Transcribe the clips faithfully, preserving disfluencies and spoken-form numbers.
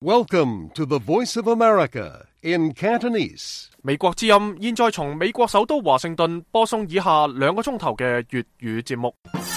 Welcome to the Voice of America in Cantonese. 美國之音現在從美國首都華盛頓播送以下兩個鐘頭嘅粵語節目。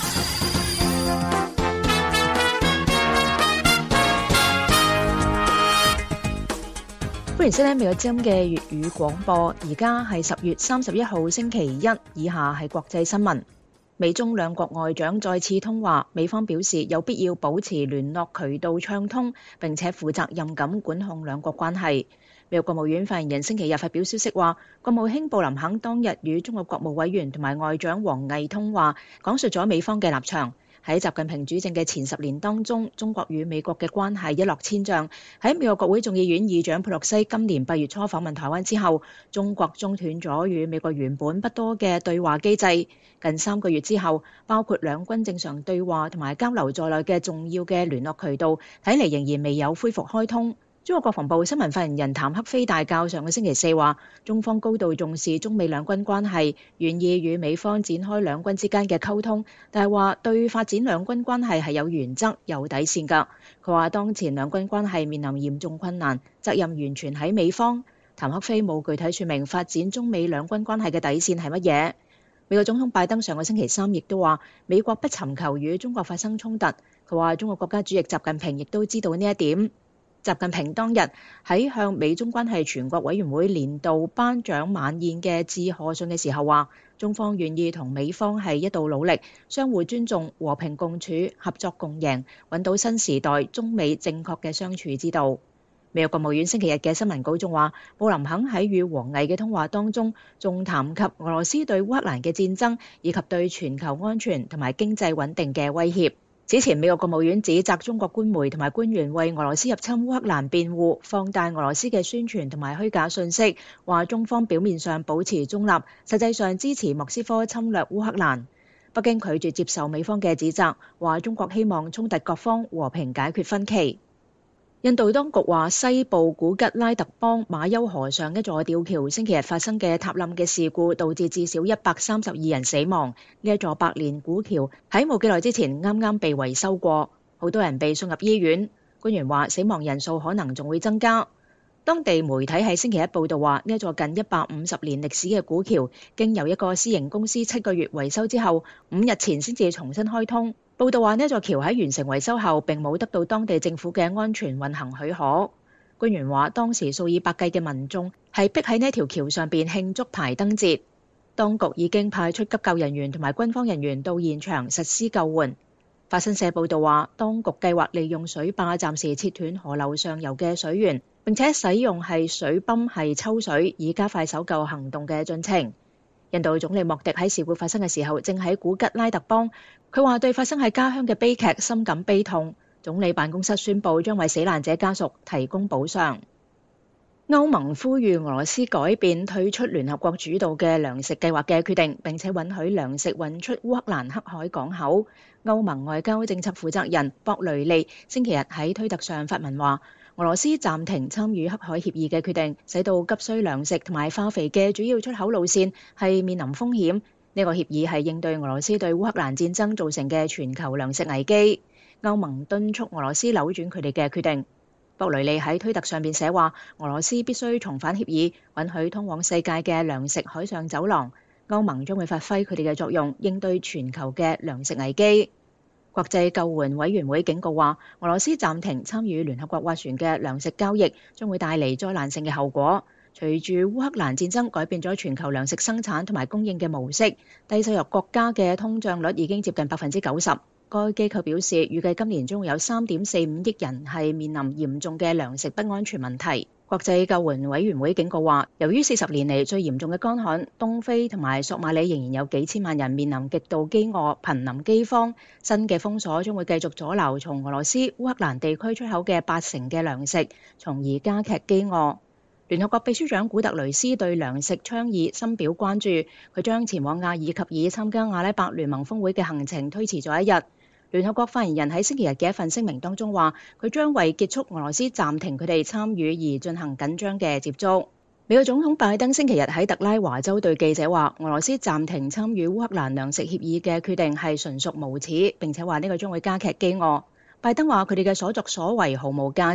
歡迎收聽美國之音嘅粵語廣播，而家係十月三十一號星期一，以下係國際新聞。美中兩國外長再次通話，美方表示有必要保持聯絡渠道暢通，並且負責任咁管控兩國關係。美國國務院發言人星期日發表消息話，國務卿布林肯當日與中國國務委員同埋外長王毅通話，講述咗美方嘅立場。喺習近平主政嘅前十年當中，中國與美國嘅關係一落千丈。喺美國國會眾議院議長佩洛西今年八月初訪問台灣之後，中國中斷咗與美國原本不多嘅對話機制。近三個月之後，包括兩軍正常對話同埋交流在內嘅重要嘅聯絡渠道，睇嚟仍然未有恢復開通。中國國防部新聞發言人譚克非大校上個星期四話，中方高度重視中美兩軍關係，願意與美方展開兩軍之間嘅溝通，但係話對發展兩軍關係係有原則、有底線㗎。佢話當前兩軍關係面臨嚴重困難，責任完全喺美方。譚克非冇具體説明發展中美兩軍關係嘅底線係乜嘢。美國總統拜登上個星期三亦都話，美國不尋求與中國發生衝突。佢話中國國家主席習近平亦都知道呢一點。習近平當日喺向美中關係全國委員會年度頒獎晚宴嘅致賀信嘅時候話，中方願意同美方係一道努力，相互尊重、和平共處、合作共贏，揾到新時代中美正確嘅相處之道。美國國務院星期日嘅新聞稿中話，布林肯喺與王毅嘅通話當中，仲談及俄羅斯對烏克蘭嘅戰爭，以及對全球安全同埋經濟穩定嘅威脅。此前，美國國務院指責中國官媒同埋官員為俄羅斯入侵烏克蘭辯護，放大俄羅斯嘅宣傳同埋虛假信息，話中方表面上保持中立，實際上支持莫斯科侵略烏克蘭。北京拒絕接受美方嘅指責，話中國希望衝突各方和平解決分歧。印度當局話，西部古吉拉特邦馬丘河上一座吊橋星期日發生嘅塌冧嘅事故，導致至少一百三十二人死亡。呢一座百年古橋喺冇幾耐之前啱啱被維修過，好多人被送入醫院。官員話死亡人數可能仲會增加。當地媒體喺星期一報道話，呢一座近一百五十年歷史嘅古橋，經由一個私營公司七個月維修之後，五日前先至重新開通。報道話呢座橋喺完成維修後並冇得到當地政府嘅安全運行許可。官員話當時數以百計嘅民眾係逼喺呢條橋上邊慶祝排燈節。當局已經派出急救人員同埋軍方人員到現場實施救援。法新社報道話，當局計劃利用水壩暫時切斷河流上游嘅水源，並且使用係水泵係抽水，以加快搜救行動嘅進程。印度總理莫迪喺事故發生嘅時候正喺古吉拉特邦，佢話對發生喺家鄉嘅悲劇深感悲痛。總理辦公室宣布將為死難者家屬提供補償。歐盟呼籲俄羅斯改變退出聯合國主導嘅糧食計劃嘅決定，並且允許糧食運出烏克蘭黑海港口。歐盟外交政策負責人博雷利星期日喺推特上發文話，俄羅斯暫停參與黑海協議嘅決定，使到急需糧食同埋化肥嘅主要出口路線係面臨風險。呢個協議係應對俄羅斯對烏克蘭戰爭造成嘅全球糧食危機。歐盟敦促俄羅斯扭轉佢哋嘅決定。博雷利喺推特上邊寫話，俄羅斯必須重返協議，允許通往世界嘅糧食海上走廊。歐盟將會發揮佢哋嘅作用，應對全球嘅糧食危機。國際救援委員會警告話，俄羅斯暫停參與聯合國斡旋嘅糧食交易，將會帶嚟災難性嘅後果。隨住烏克蘭戰爭改變咗全球糧食生產同埋供應嘅模式，低收入國家嘅通脹率已經接近百分之九十。該機構表示，預計今年將會有三點四五億人係面臨嚴重嘅糧食不安全問題。國際救援委員會警告話，由於四十年嚟最嚴重嘅乾旱，東非同埋索馬里仍然有幾千萬人面臨極度飢餓、瀕臨饑荒。新嘅封鎖將會繼續阻撓從俄羅斯、烏克蘭地區出口嘅八成嘅糧食，從而加劇飢餓。聯合國秘書長古特雷斯對糧食倡議深表關注，佢將前往阿爾及爾參加阿拉伯聯盟峰會嘅行程推遲咗一日。聯合國發言人喺星期日嘅一份聲明當中話，佢將為結束俄羅斯暫停佢哋參與而進行緊張嘅接觸。美國總統拜登星期日喺特拉華州對記者話，俄羅斯暫停參與烏克蘭糧食協議嘅決定係純屬無恥，並且話呢個將會加劇飢餓。拜登話佢哋嘅所作所為毫無價值。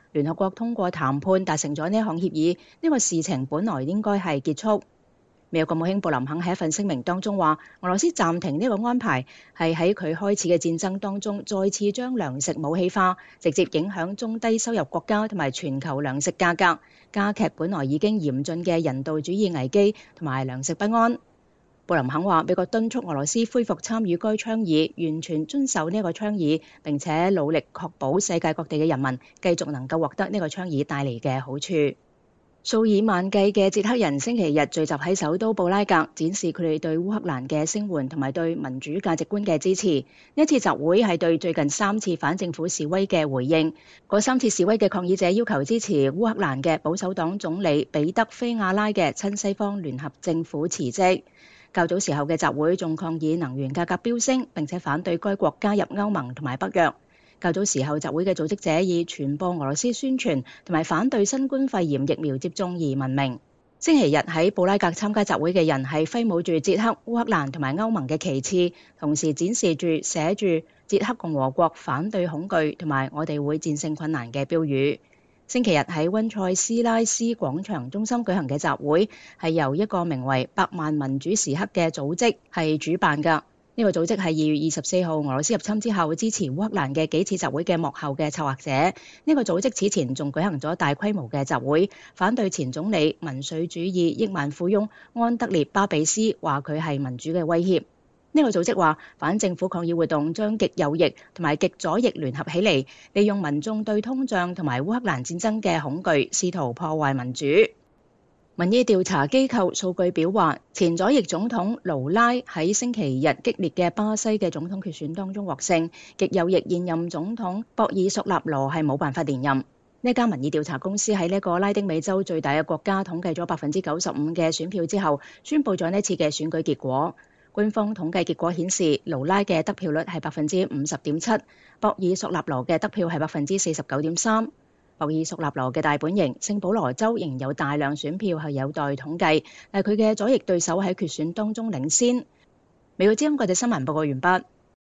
聯合國通過談判達成咗呢一項協議，呢個事情本來應該係結束。美國國務卿布林肯喺一份聲明當中話，俄羅斯暫停呢個安排係喺佢開始嘅戰爭當中再次將糧食武器化，直接影響中低收入國家同埋全球糧食價格，加劇本來已經嚴峻嘅人道主義危機同埋糧食不安。布林肯話，美國敦促俄羅斯恢復參與該倡議，完全遵守呢個倡議，並且努力確保世界各地嘅人民繼續能夠獲得呢個倡議帶嚟嘅好處。數以萬計嘅捷克人星期日聚集喺首都布拉格，展示佢哋對烏克蘭嘅聲援同埋對民主價值觀嘅支持。呢一次集會係對最近三次反政府示威嘅回應。嗰三次示威嘅抗議者要求支持烏克蘭嘅保守黨總理彼得菲亞拉嘅親西方聯合政府辭職。較早時候嘅集會仲抗議能源價格飆升，並且反對該國加入歐盟同埋北約。較早時候集會嘅組織者以傳播俄羅斯宣傳同埋反對新冠肺炎疫苗接種而聞名。星期日喺布拉格參加集會嘅人係揮舞住捷克、烏克蘭同埋歐盟嘅旗幟，同時展示住寫住捷克共和國反對恐懼同埋我哋會戰勝困難嘅標語。星期日喺溫塞斯拉斯廣場中心舉行嘅集會係由一個名為百萬民主時刻嘅組織係主辦㗎。呢個組織係二月二十四號俄羅斯入侵之後支持烏克蘭嘅幾次集會嘅幕後嘅策劃者。呢個組織此前仲舉行咗大規模嘅集會，反對前總理民粹主義億萬富翁安德烈巴比斯，話佢係民主嘅威脅。呢個組織話，反政府抗議活動將極右翼同埋極左翼聯合起嚟，利用民眾對通脹同埋烏克蘭戰爭嘅恐懼，試圖破壞民主。民意調查機構數據表話，前左翼總統盧拉喺星期日激烈嘅巴西嘅總統決選當中獲勝，極右翼現任總統博爾索納羅係冇辦法連任。呢間民意調查公司喺呢個拉丁美洲最大嘅國家統計咗百分之九十五嘅選票之後，宣佈咗呢次嘅選舉結果。官方統計結果顯示，盧拉嘅得票率係百分之五十點七，博爾索納羅嘅得票係百分之四十九點三。博爾索納羅嘅大本營聖保羅州仍有大量選票係有待統計，但佢嘅左翼對手喺決選當中領先。美國之音國際新聞報告完畢。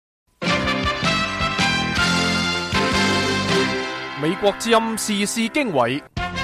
美國之音時事經緯，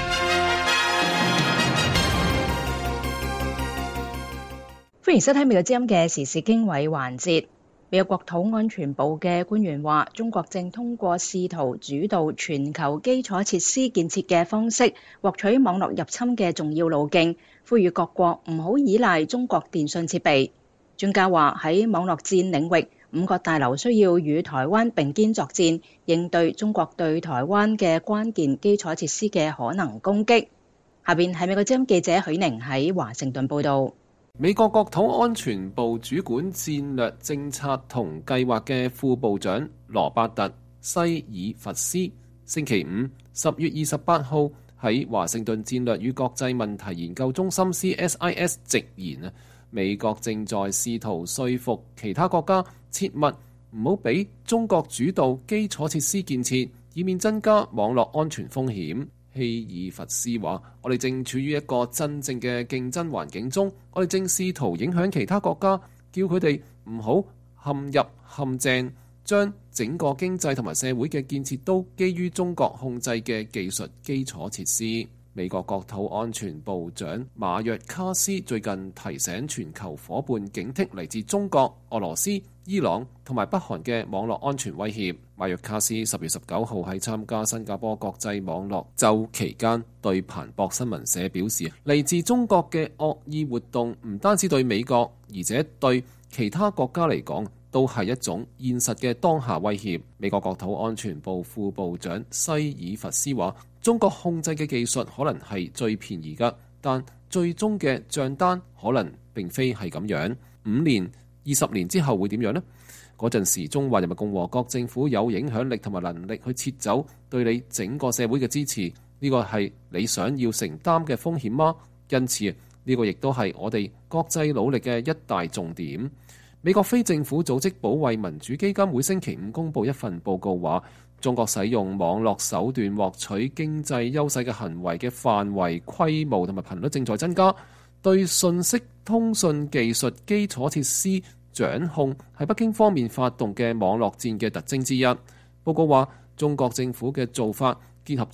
歡迎收睇美國之音嘅時事經緯環節。美國國土安全部嘅官員話，中國正通過試圖主導全球基礎設施建設嘅方式，獲取網絡入侵嘅重要路徑，呼籲各國唔好依賴中國電信設備。專家話，喺網絡戰領域，五角大樓需要與台灣並肩作戰，應對中國對台灣嘅關鍵基礎設施嘅可能攻擊。下邊係美國之音記者許寧喺華盛頓報道。 美國國土安全部主管戰略政策同計劃嘅副部長羅伯特·西爾弗斯星期五十月二十八號喺華盛頓戰略與國際問題研究中心 C S I S 直言啊，美國正在試圖說服其他國家切勿唔好俾中國主導基礎設施建設，以免增加網絡安全風險。希爾弗斯話：我哋正處於一個真正嘅競爭環境中，我哋正試圖影響其他國家，叫佢哋唔好陷入陷阱，將整個經濟同埋社會嘅建設都基於中國控制嘅技術基礎設施。美國國土安全部長馬約卡斯最近提醒全球夥伴警惕嚟自中國、俄羅斯、伊朗同埋北韓嘅網絡安全威脅。馬約卡斯十月十九號喺參加新加坡國際網絡週期間對彭博新聞社表示，嚟自中國嘅惡意活動唔單止對美國，而且對其他國家嚟講都係一種現實嘅當下威脅。美國國土安全部副部長西爾弗斯話，中國控制嘅技術可能係最便宜㗎，但最終嘅帳單可能並非係咁樣。五年、二十年之後會點樣呢？嗰陣時，中華人民共和國政府有影響力同埋能力去撤走對你整個社會嘅支持，呢個係你想要承擔嘅風險嗎？因此，呢個亦都係我哋國際努力嘅一大重點。美國非政府組織保衛民主基金會星期五公佈一份報告話，中國使用網絡手段獲取經濟優勢嘅行為嘅範圍、規模同埋頻率正在增加，對信息通訊技術基礎設施掌控係北京方面發動嘅網絡戰嘅特徵之一。報告話，中國政府嘅做法結合咗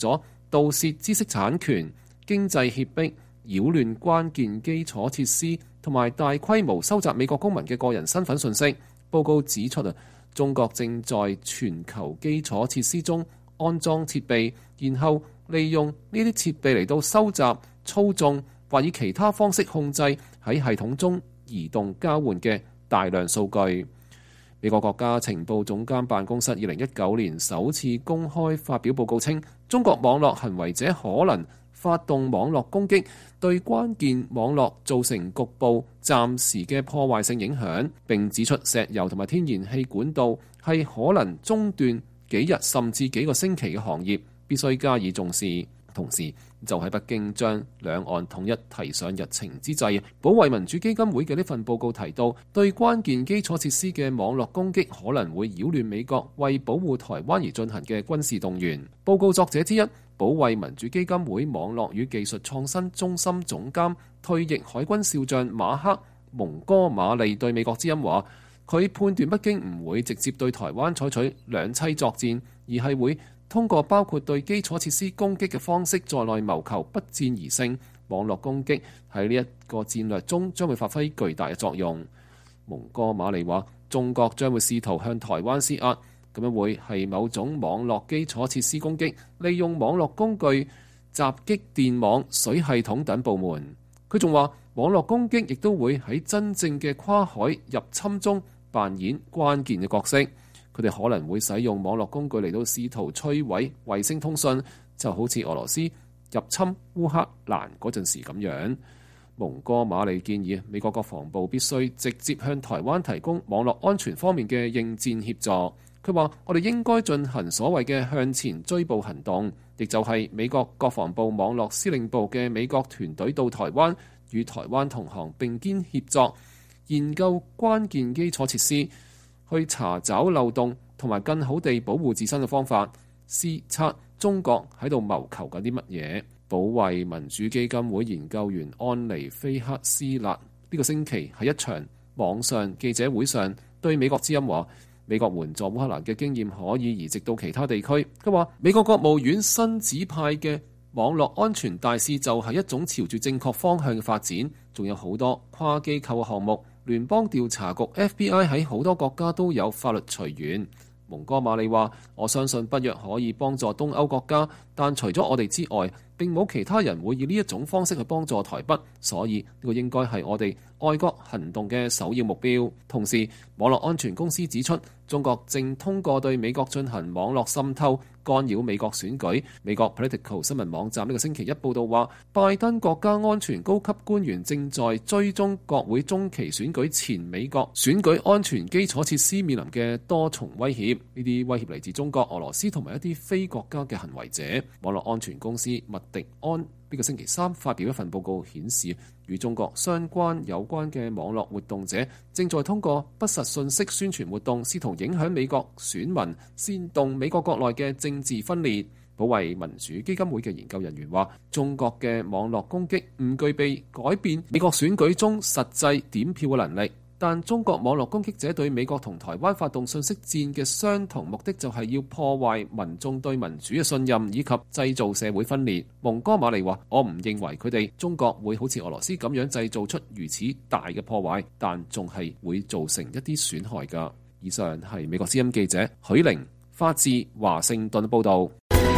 盜竊知識產權、經濟脅迫、擾亂關鍵基礎設施同埋大規模收集美國公民嘅個人身份信息。報告指出啊，中國正在全球基礎設施中安裝設備，然後利用呢啲設備嚟到收集、操縱或以其他方式控制喺系統中移動交換嘅大量數據。美國國家情報總監辦公室二零一九年首次公開發表報告稱，中國網絡行為者可能發動網絡攻擊，對關鍵網絡造成局部、暫時嘅破壞性影響，並指出石油同埋天然氣管道係可能中斷幾日甚至幾個星期嘅行業，必須加以重視。同時，就喺北京將兩岸統一提上日程之際，保衛民主基金會嘅呢份報告提到，對關鍵基礎設施嘅網絡攻擊可能會擾亂美國為保護台灣而進行嘅軍事動員。報告作者之一，保衛民主基金會網絡與技術創新中心總監、退役海軍少將馬克蒙哥馬利對美國之音話，佢判斷北京唔會直接對台灣採取兩棲作戰，而係會通過包括對基礎設施攻擊嘅方式在內謀求不戰而勝。網絡攻擊喺呢一個戰略中將會發揮巨大嘅作用。蒙哥馬利話，中國將會試圖向台灣施壓，咁樣會係某種網絡基礎設施攻擊，利用網絡工具襲擊電網、水系統等部門。佢仲話，網絡攻擊亦都會喺真正嘅跨海入侵中扮演關鍵嘅角色。佢哋可能會使用網絡工具嚟到試圖摧毀衛星通訊，就好似俄羅斯入侵烏克蘭嗰陣時咁樣。蒙哥馬利建議美國國防部必須直接向台灣提供網絡安全方面嘅應戰協助。佢話：我哋應該進行所謂嘅向前追捕行動，亦就係美國國防部網絡司令部嘅美國團隊到台灣，與台灣同行並肩協作，研究關鍵基礎設施，去查找漏洞同埋更好地保護自身嘅方法，視察中國喺度謀求緊啲乜嘢。保衛民主基金會研究員安妮菲克斯勒呢個星期喺一場網上記者會上對美國之音話，美國援助烏克蘭嘅經驗可以移植到其他地區。佢話美國國務院新指派嘅網絡安全大使就係一種朝住正確方向嘅發展，仲有好多跨機構嘅項目。聯邦調查局 F B I 喺好多國家都有法律隨緣。蒙哥馬利話：我相信北約可以幫助東歐國家，但除咗我哋之外，並冇其他人會以呢一種方式去幫助台北，所以呢個應該係我哋愛國行動嘅首要目標。同時，網絡安全公司指出，中國正通過對美國進行網絡滲透，干擾美國選舉。美國 Political 新聞網站呢個星期一報道話，拜登國家安全高級官員正在追蹤國會中期選舉前美國選舉安全基礎設施面臨嘅多重威脅。呢啲威脅嚟自中國、俄羅斯同埋一啲非國家嘅行為者。網絡安全公司麥迪安呢個星期三發表一份報告，顯示與中國相關有關嘅網絡活動者正在通過不實信息宣傳活動，試圖影響美國選民，煽動美國國內嘅政治分裂。保衛民主基金會嘅研究人員話，中國嘅網絡攻擊唔具備改變美國選舉中實際點票嘅能力。但中國網絡攻擊者對美國同台灣發動信息戰嘅相同目的，就係要破壞民眾對民主嘅信任，以及製造社會分裂。蒙哥馬利話：我唔認為佢哋中國會好似俄羅斯咁樣製造出如此大嘅破壞，但仲係會造成一啲損害㗎。以上係美國之音記者許玲發自華盛頓報導。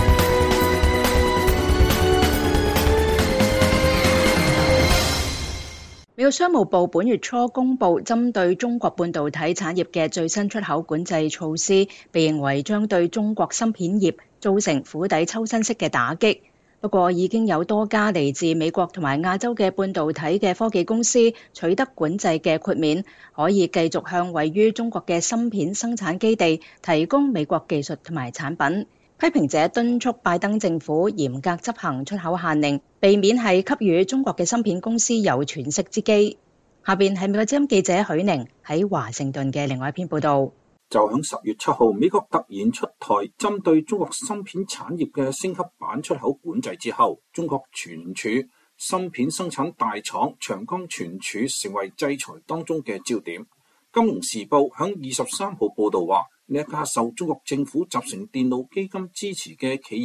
美國商務部本月初公布針對中國半導體產業嘅最新出口管制措施，被認為將對中國芯片業造成釜底抽薪式嘅打擊。不過，已經有多家嚟自美國同埋亞洲嘅半導體嘅科技公司取得管制嘅豁免，可以繼續向位於中國嘅芯片生產基地提供美國技術同埋產品。批評者敦促拜登政府嚴格執行出口限令，避免係給予中國嘅芯片公司有喘息之機。下邊係美國之音記者許寧喺華盛頓嘅另外一篇報導。 就響十月七號，美國突然出台針對中國芯片產業嘅升級版出口管制之後，中國存儲芯片生產大廠長江存儲成為制裁當中嘅焦點。金融時報響二十三號報導話，呢一家受中國政府集成電路基金支持嘅企業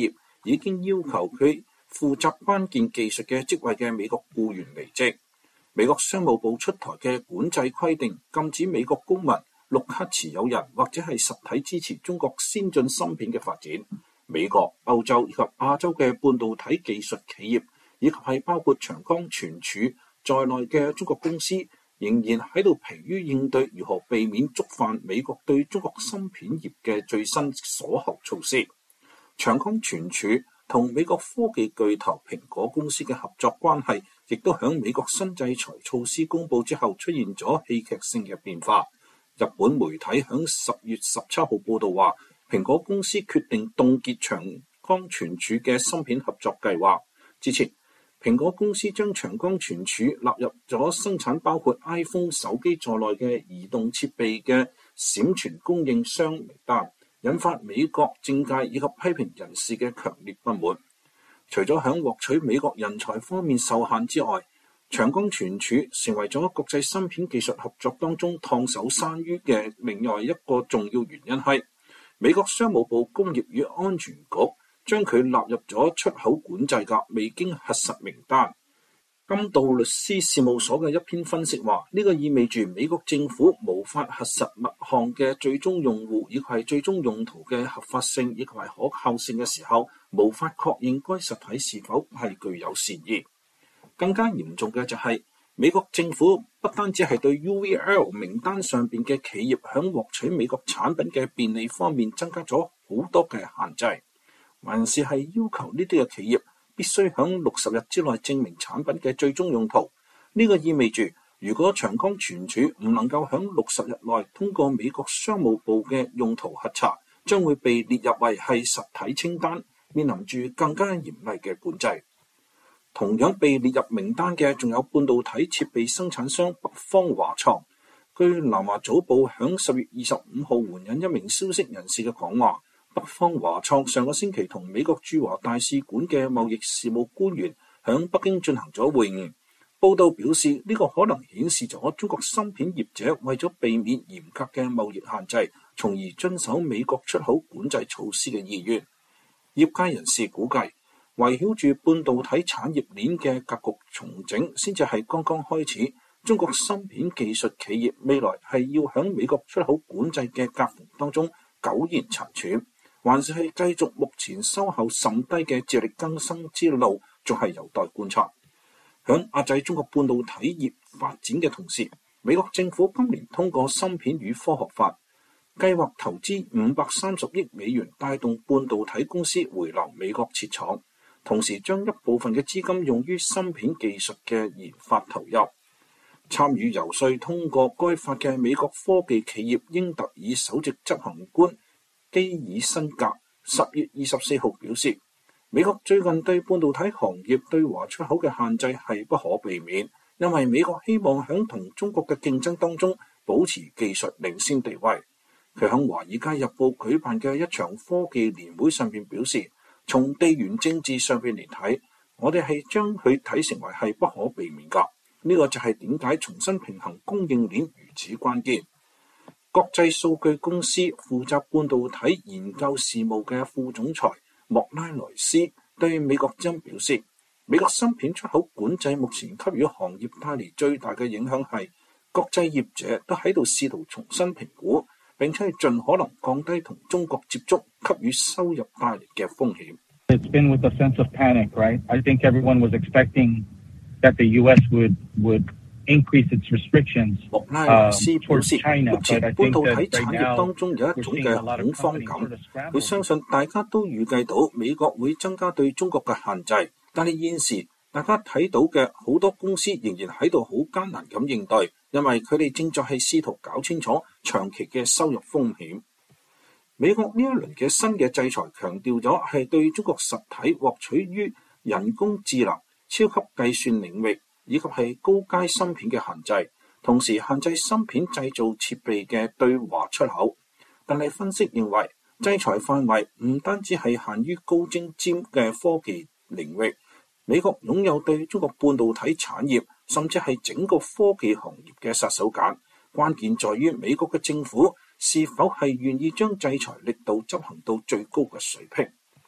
已經要求佢負責關鍵技術嘅職位嘅美國僱員離職。美國商務部出台嘅管制規定，禁止美國公民、綠卡持有人或者係實體支持中國先進芯片嘅發展。美國、歐洲以及亞洲嘅半導體技術企業，以及係包括長江存儲在內嘅中國公司，仍然喺度疲於應對如何避免觸犯美國對中國芯片業嘅最新鎖喉措施。長江存儲同美國科技巨頭蘋果公司嘅合作關係，亦都響美國新制裁措施公佈之後出現咗戲劇性嘅變化。日本媒體響十月十七號報道話，蘋果公司決定凍結長江存儲嘅芯片合作計劃。之前，蘋果公司將長江存儲納入咗生產包括 iPhone 手機在內嘅移動設備嘅閃存供應商名單，引發美國政界以及批評人士嘅強烈不滿。除咗響獲取美國人才方面受限之外，長江存儲成為咗國際芯片技術合作當中燙手山芋嘅另外一個重要原因係，美國商務部工業與安全局將佢納入咗出口管制嘅未經核實名單。金道律師事務所嘅一篇分析話，呢、這個意味住美國政府無法核實物項嘅最終用戶以及係最終用途嘅合法性以及係可靠性嘅時候，無法確認該實體是否係具有善意。更加嚴重嘅就係、是、美國政府不單止係對 U V L 名單上邊嘅企業響獲取美國產品嘅便利方面增加咗好多嘅限制，還是係要求呢啲嘅企業必須響六十日之內證明產品嘅最終用途。呢、這個意味住，如果長江存儲唔能夠響六十日內通過美國商務部嘅用途核查，將會被列入為係實體清單，面臨住更加嚴厲嘅管制。同樣被列入名單嘅仲有半導體設備生產商北方華創。據南華早報響十月二十五號援引一名消息人士嘅講話，北方華創上個星期同美國駐華大使館嘅貿易事務官員響北京進行咗會晤。報道表示，呢、這個可能顯示咗中國芯片業者為咗避免嚴格嘅貿易限制，從而遵守美國出口管制措施嘅意願。業界人士估計，圍繞住半導體產業鏈嘅格局重整先至係剛剛開始。中國芯片技術企業未來係要響美國出口管制嘅夾縫當中苟延殘喘，還是係繼續目前收效甚低嘅自力更生之路，仲係有待觀察。響壓制中國半導體業發展嘅同時，美國政府今年通過芯片與科學法，計劃投資五百三十億美元，帶動半導體公司回流美國設廠。同時將一部分嘅資金用於芯片技術嘅研發投入。參與游說通過該法嘅美國科技企業英特爾首席執行官基爾辛格十月二十四號表示，美國最近對半導體行業對華出口嘅限制係不可避免，因為美國希望響同中國嘅競爭當中保持技術領先地位。佢響華爾街日報舉辦嘅一場科技年會上面表示，從地緣政治上邊嚟睇，我哋係將佢睇成為係不可避免噶。呢、這個就係點解重新平衡供應鏈如此關鍵。國際數據公司負責半導體研究事務嘅副總裁莫拉萊斯對美國之音表示，美國芯片出口管制目前給予行業帶嚟最大嘅影響係，國際業者都喺度試圖重新評估，並且係盡可能降低同中國接觸給予收入帶嚟嘅風險。 It's been with a sense of panic, right? I think everyone was expecting that the U S would would increase its restrictions. 莫拉萊斯表示，目前半導體產業當中有一種嘅恐慌感，佢相信大家都預計到美國會增加對中國嘅限制，但係現時大家睇到嘅好多公司仍然喺度好艱難咁應對，因為佢哋正在係試圖搞清楚長期嘅收入風險。美國呢一輪嘅新嘅制裁強調咗係對中國實體獲取於人工智能、超級計算領域以及係高階芯片嘅限制，同時限制芯片製造設備嘅對華出口。但係分析認為，制裁範圍唔單止係限於高精尖嘅科技領域，美國擁有對中國半導體產業甚至係整個科技行業嘅殺手鐧。關鍵在於美國嘅政府是否係願意將制裁力度執行到最高嘅水平。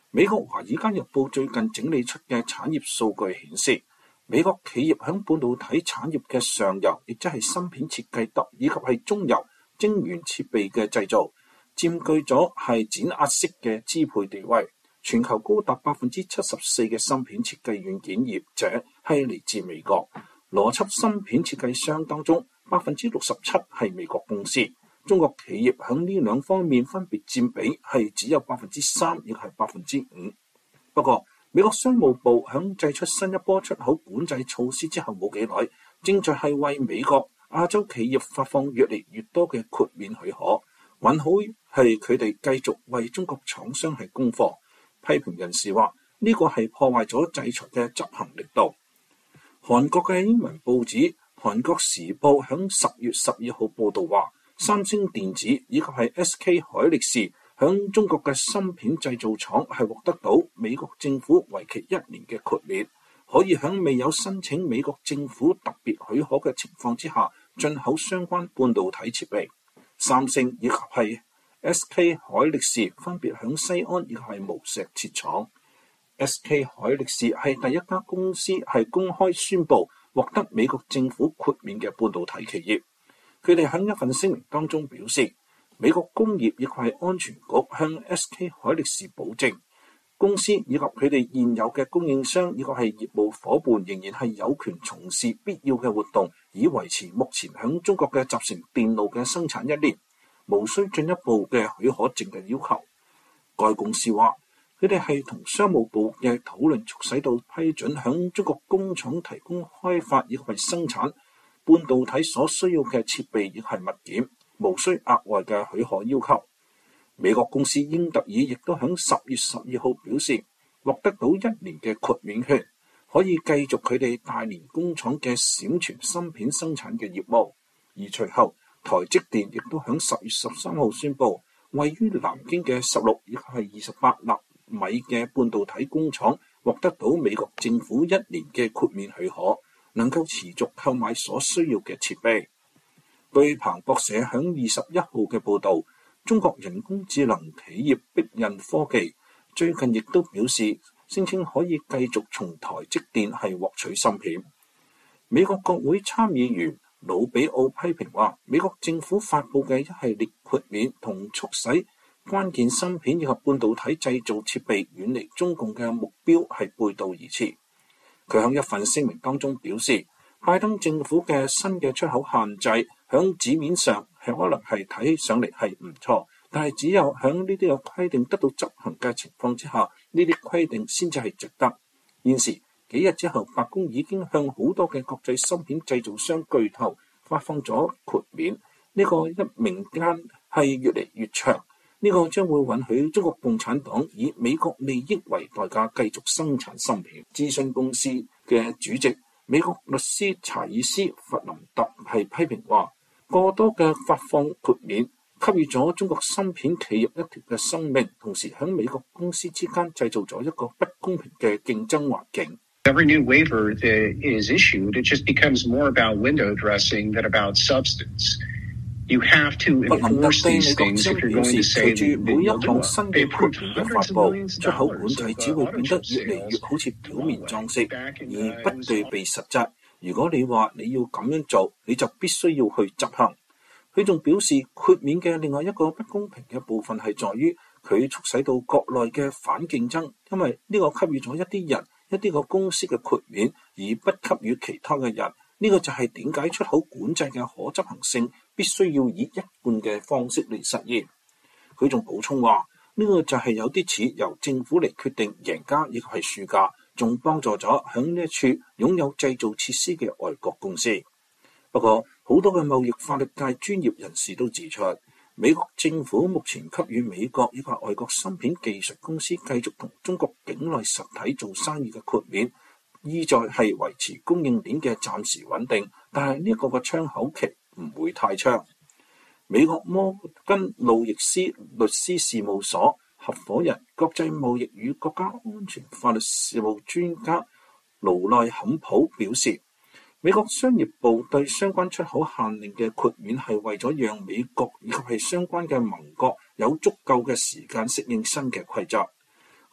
美國華爾街日報最近整理出嘅產業數據顯示，美國企業響半導體產業嘅上游，亦即係芯片設計特以及係中游晶圓設備嘅製造，佔據咗係碾壓式嘅支配地位。全球高達百分之七十四嘅芯片設計軟件業者係嚟自美國。邏輯芯片設計商當中，百分之六十七係美國公司。中國企業響呢兩方面分別佔比係只有百分之三，亦係百分之五。不過，美國商務部響祭出新一波出口管制措施之後冇幾耐，正在係為美國亞洲企業發放越嚟越多嘅豁免許可，允許係佢哋繼續為中國廠商係供貨。批評人士話呢個係破壞咗制裁嘅執行力度。韓國嘅英文報紙《韓國時報》響十月十二號報道話，三星電子以及係 S K 海力士響中國嘅芯片製造廠係獲得到美國政府為期一年嘅豁免，可以響未有申請美國政府特別許可嘅情況之下進口相關半導體設備。三星以及係 S K 海力士分別響西安以及係無錫設廠。S K 海力士係第一家公司係公開宣布獲得美國政府豁免嘅半導體企業。佢哋喺一份聲明當中表示，美國工業以及係安全局向 S K 海力士保證，公司以及佢哋現有嘅供應商以及係業務夥伴仍然係有權從事必要嘅活動，以維持目前響中國嘅集成電路嘅生產一年，無需進一步嘅許可證嘅要求。該公司話，佢哋係同商務部嘅討論促使到批准響中國工廠提供開發以及係生產半導體所需要嘅設備亦係物件，無需額外嘅許可要求。美國公司英特爾亦都喺十月十二號表示，獲得到一年嘅豁免權，可以繼續佢哋大連工廠嘅閃存芯片生產嘅業務。而隨後，台積電亦都喺十月十三號宣布，位於南京嘅十六亦係二十八納米嘅半導體工廠獲得到美國政府一年嘅豁免許可，能夠持續購買所需要嘅設備。據彭博社響二十一號嘅報導，中國人工智能企業必印科技最近亦都表示，聲稱可以繼續從台積電係獲取芯片。美國國會參議員魯比奧批評話，美國政府發布嘅一系列豁免同促使關鍵芯片以及半導體製造設備遠離中共嘅目標係背道而馳。佢喺一份聲明當中表示，拜登政府嘅新嘅出口限制響紙面上係可能係睇上嚟係唔錯，但係只有響呢啲嘅規定得到執行嘅情況之下，呢啲規定先至係值得。現時幾日之後，白宮已經向好多嘅國際芯片製造商巨頭發放咗豁免，呢、這個一名間係越嚟越長，呢、這個將會允許中國共產黨以美國利益為代價繼續生產芯片。諮詢公司嘅主席美國律師查爾斯·弗林特係批評話，過多嘅發放豁免給予咗中國芯片企業一條嘅生命，同時喺美國公司之間製造咗一個不公平嘅競爭環境。 Every new waiver that is issued, it just becomes more about window dressing than about substance. You have to enforce these things if you're going to say that you'll do it. They approved hundreds of millions of dollars of artificial sales, 好似表面裝飾，而不具備實質。如果你話你要咁樣做，你就必須要去執行。佢仲表示，豁免嘅另外一個不公平嘅部分係在於佢促使到國內嘅反競爭，因為呢個給予咗一啲人一啲個公司嘅豁免，而不給予其他嘅人。呢、這個就係點解出口管制嘅可執行性必須要以一貫嘅方式嚟實現。佢仲補充話，呢、這個就係有啲似由政府嚟決定贏家亦係輸家，仲幫助咗響呢一處擁有製造設施嘅外國公司。不過，好多嘅貿易法律界專業人士都指出，美國政府目前給予美國以及外國芯片技術公司繼續同中國境內實體做生意嘅豁免，意在係維持供應鏈嘅暫時穩定，但係呢個個窗口期唔會太長。美國摩根路易斯律師事務所合夥人、國際貿易與國家安全法律事務專家盧內坎普表示，美國商業部對相關出口限令嘅豁免係為咗讓美國以及係相關嘅盟國有足夠嘅時間適應新嘅規則。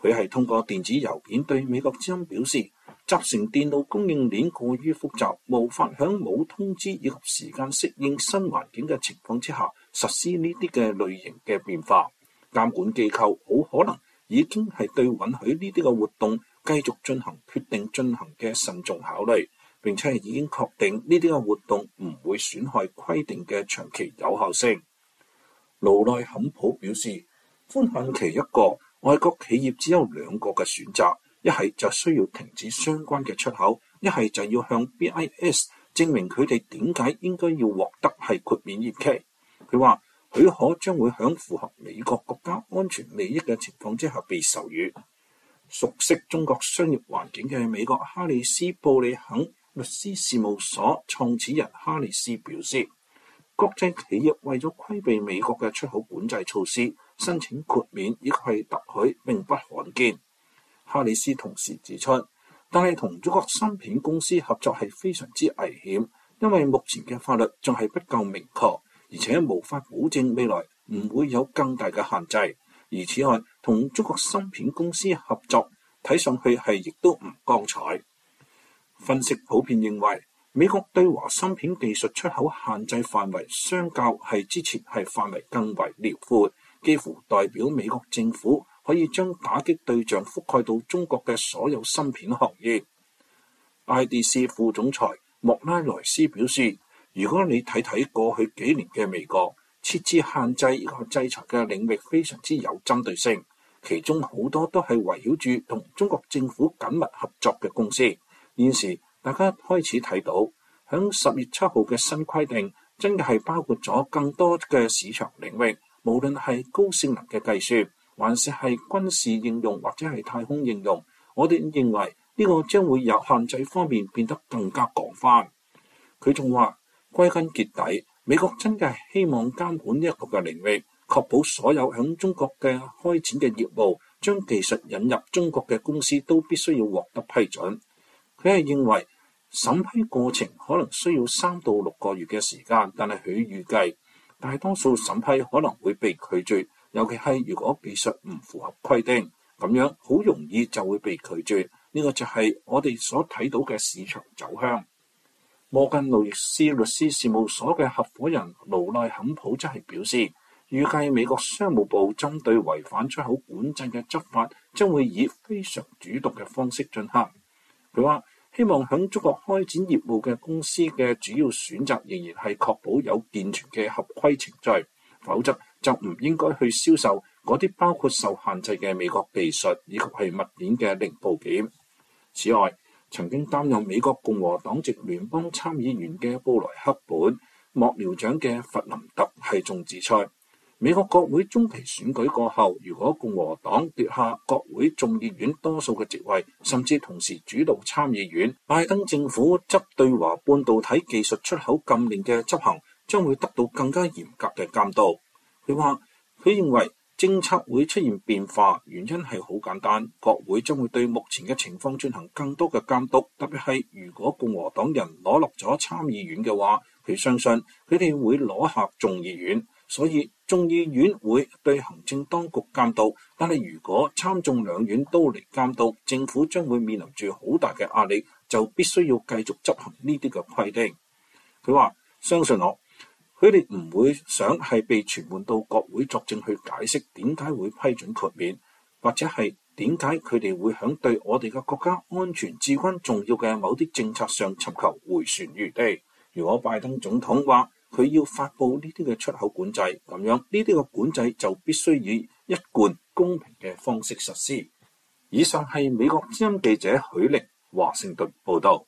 佢係通過電子郵件對美國之音表示，集成電路供應鏈過於複雜，無法響冇通知以及時間適應新環境嘅情況之下實施呢啲嘅類型嘅變化。監管機構好可能已經係對允許呢啲嘅活動繼續進行決定進行嘅慎重考慮，並且係已經確定呢啲嘅活動唔會損害規定嘅長期有效性。盧內坎普表示，寬限期一個，外國企業只有兩個嘅選擇，一係就需要停止相關嘅出口，一係就要向 B I S 證明佢哋點解應該要獲得係豁免業期。佢話許可將會響符合美國國家安全利益嘅情況之下被授予。熟悉中國商業環境嘅美國哈里斯布里肯律師事務所創始人哈里斯表示，國際企業為咗規避美國嘅出口管制措施，申請豁免以及係特許並不罕見。哈里斯同時指出，但係同中國芯片公司合作係非常之危險，因為目前嘅法律仲係不夠明確，而且無法保證未來唔會有更大嘅限制。而此外，同中國芯片公司合作睇上去係亦都唔光彩。分析普遍認為，美國對華芯片技術出口限制範圍相較係之前係範圍更為遼闊，幾乎代表美國政府可以將打擊對象覆蓋到中國嘅所有芯片行業。I D C 副總裁莫拉萊斯表示，如果你睇睇過去幾年嘅美國設置限制以及制裁嘅領域非常之有針對性，其中好多都係圍繞住同中國政府緊密合作嘅公司。現時大家開始睇到，響十月七號嘅新規定，真嘅係包括咗更多嘅市場領域，無論係高性能嘅計算，還是係軍事應用或者係太空應用，我哋認為呢個將會由限制方面變得更加廣泛。佢仲話，歸根結底，美國真嘅係希望監管呢一個嘅領域，確保所有響中國嘅開展嘅業務，將技術引入中國嘅公司都必須要獲得批准。佢係認為審批過程可能需要三到六個月嘅時間，但係佢預計大多數審批可能會被拒絕，尤其係如果技術唔符合規定，咁樣好容易就會被拒絕。呢個就係我哋所睇到嘅市場走向。摩根路易斯律師事務所嘅合夥人盧內坎普則係表示，預計美國商務部針對違反出口管制嘅執法將會以非常主動嘅方式進行。佢話希望響中國開展業務嘅公司嘅主要選擇仍然係確保有健全嘅合規程序，否則就唔應該去銷售嗰啲包括受限制嘅美國技術以及係物件嘅零部件。此外，曾經擔任美國共和黨籍聯邦參議員嘅布萊克本幕僚長嘅弗林特係仲指出，美國國會中期選舉過後，如果共和黨奪下國會眾議院多數嘅席位，甚至同時主導參議院，拜登政府則對華半導體技術出口禁令嘅執行將會得到更加嚴格嘅監督。佢話佢認為政策會出現變化，原因係好簡單，國會將會對目前嘅情況進行更多嘅監督，特別係如果共和黨人攞落咗參議院嘅話，佢相信佢哋會攞下眾議院，所以眾議院會對行政當局監督，但係如果參眾兩院都嚟監督，政府將會面臨住好大嘅壓力，就必須要繼續執行呢啲嘅規定。佢話相信我，佢哋唔會想係被傳喚到國會作證去解釋點解會批准豁免，或者係點解佢哋會響對我哋嘅國家安全至關重要嘅某啲政策上尋求迴旋餘地。如果拜登總統話佢要發布呢啲嘅出口管制，咁樣呢啲嘅管制就必須以一貫公平嘅方式實施。以上係美國之音記者許玲華盛頓報道。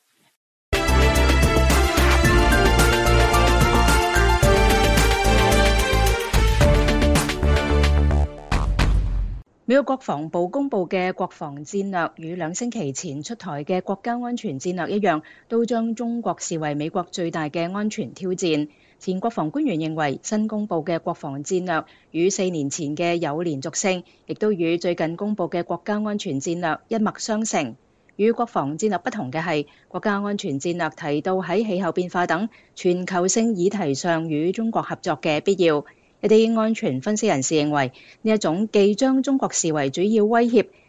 美國國防部公布嘅國防戰略與兩星期前出台嘅國家安全戰略一樣，都將中國視為美國最大嘅安全挑戰。前國防官員認為，新公布嘅國防戰略與四年前嘅有連續性，亦都與最近公布嘅國家安全戰略一脈相承。與國防戰略不同嘅係，國家安全戰略提到喺氣候變化等全球性議題上與中國合作嘅必要。一啲安全分析人士認為，呢一種既將中國視為主要威脅，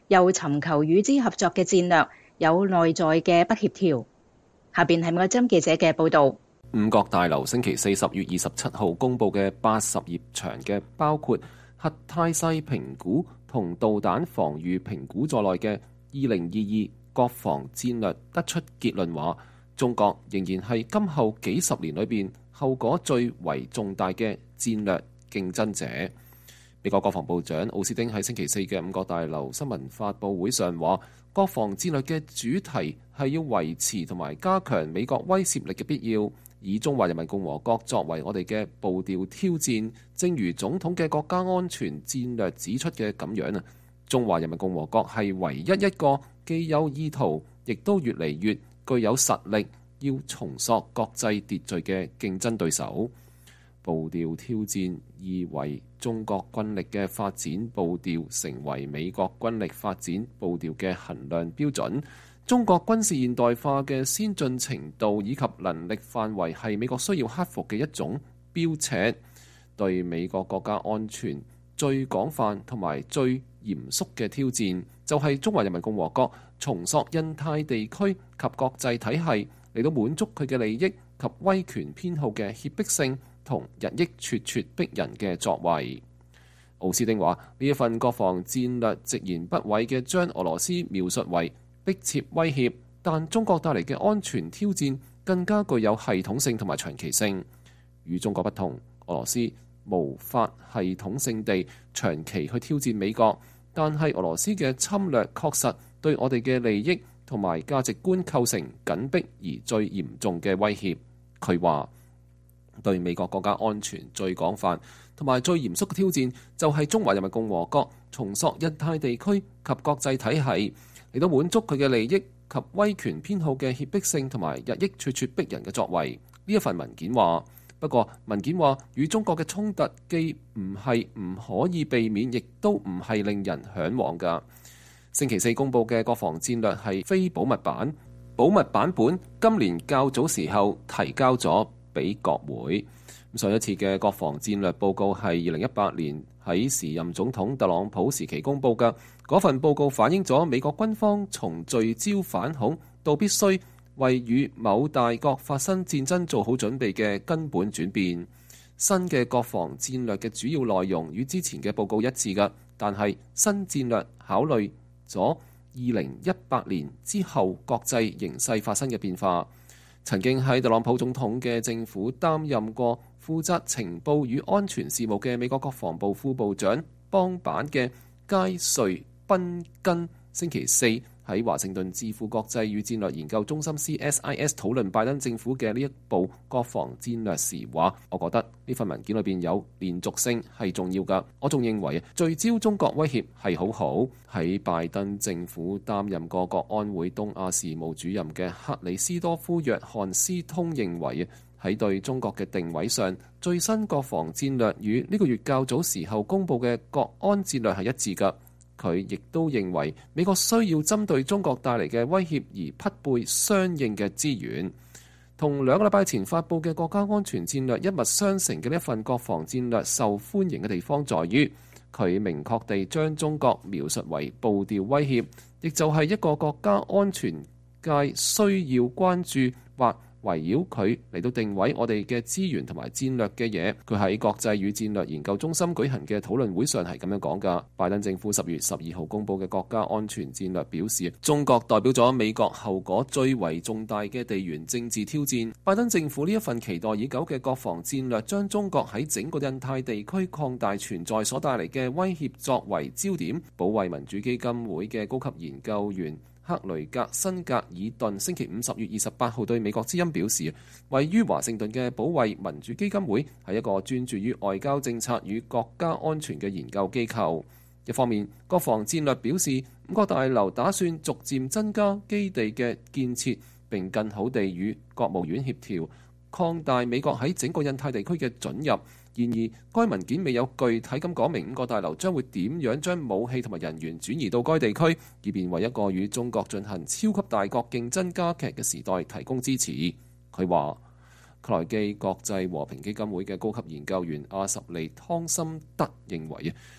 又尋求與之合作嘅戰略有內在嘅不協調。下邊係美國之音記者嘅報導。 五角大樓星期四十月二十七號公佈嘅八十頁長嘅包括核態勢評估同導彈防禦評估在內嘅二零二二國防戰略得出結論話，中國仍然係今後幾十年裏邊後果最為重大嘅戰略競爭者。美國國防部長奧斯汀喺星期四嘅五角大樓新聞發佈會上話，國防戰略嘅主題係要維持同埋加強美國威懾力嘅必要，以中華人民共和國作為我哋嘅步調挑戰。正如總統嘅國家安全戰略指出嘅咁樣啊，中華人民共和國係唯一一個既有意圖，亦都越嚟越具有實力要重塑國際秩序嘅競爭對手。步調挑戰意為中國軍力嘅發展步調成為美國軍力發展步調嘅衡量標準。中國軍事現代化嘅先進程度以及能力範圍係美國需要克服嘅一種標尺。對美國國家安全最廣泛同埋最嚴肅嘅挑戰，就係中華人民共和國重塑印太地區及國際體系，嚟到滿足佢嘅利益及威權偏好嘅脅迫性同日益咄咄逼人嘅作為。奧斯汀話：呢一份國防戰略直言不諱嘅將俄羅斯描述為迫切威脅，但中國帶嚟嘅安全挑戰更加具有系統性同埋長期性。與中國不同，俄羅斯無法系統性地長期去挑戰美國，但係俄羅斯嘅侵略確實對我哋嘅利益同埋價值觀構成緊迫而最嚴重嘅威脅。佢話：對美國國家安全最廣泛同埋最嚴肅嘅挑戰，就係中華人民共和國重塑印太地區及國際體系，嚟到滿足佢嘅利益及威權偏好嘅脅迫性同埋日益咄咄逼人嘅作為。呢一份文件話，不過文件話與中國嘅衝突既唔係唔可以避免，亦都唔係令人嚮往㗎。星期四公佈嘅國防戰略係非保密版，保密版本今年較早時候提交咗俾國會。上一次嘅國防戰略報告係二零一八年喺時任總統特朗普時期公佈嘅。嗰份報告反映咗美國軍方從聚焦反恐到必須為與某大國發生戰爭做好準備嘅根本轉變。新嘅國防戰略嘅主要內容與之前嘅報告一致嘅，但係新戰略考慮咗二零一八年之後國際形勢發生嘅變化。曾經喺特朗普總統嘅政府擔任過負責情報與安全事務嘅美國國防部副部長邦板嘅佳瑞賓根星期四喺華盛頓智庫國際與戰略研究中心 C S I S 討論拜登政府嘅呢一部國防戰略時話：我覺得呢份文件裏邊有連續性係重要㗎。我仲認為聚焦中國威脅係好好。喺拜登政府擔任過國安會東亞事務主任嘅克里斯多夫約翰斯通認為喺對中國嘅定位上，最新國防戰略與呢個月較早時候公佈嘅國安戰略係一致㗎。佢亦都認為美國需要針對中國帶嚟嘅威脅而匹配相應嘅資源。同兩個禮拜前發佈嘅國家安全戰略一脈相承嘅呢一份國防戰略受歡迎嘅地方在於，佢明確地將中國描述為步調威脅，亦就係一個國家安全界需要關注或圍繞佢嚟到定位我哋嘅資源同埋戰略嘅嘢。佢喺國際與戰略研究中心舉行嘅討論會上係咁樣講㗎。拜登政府十月十二號公佈嘅國家安全戰略表示，中國代表咗美國後果最為重大嘅地緣政治挑戰。拜登政府呢一份期待已久嘅國防戰略，將中國喺整個印太地區擴大存在所帶嚟嘅威脅作為焦點。保衛民主基金會嘅高級研究員克雷格辛格爾頓星期五十月二十八號對美國之音表示，位於華盛頓嘅保衛民主基金會係一個專注於外交政策與國家安全嘅研究機構。一方面，國防戰略表示五角大樓打算逐漸增加基地嘅建設，並更好地與國務院協調，擴大美國喺整個印太地區嘅准入。然而，該文件未有具體咁講明五角大樓將會點樣將武器同埋人員轉移到該地區，以便為一個與中國進行超級大國競爭加劇嘅時代提供支持。佢話，克萊基國際和平基金會嘅高級研究員阿什利湯森德認為，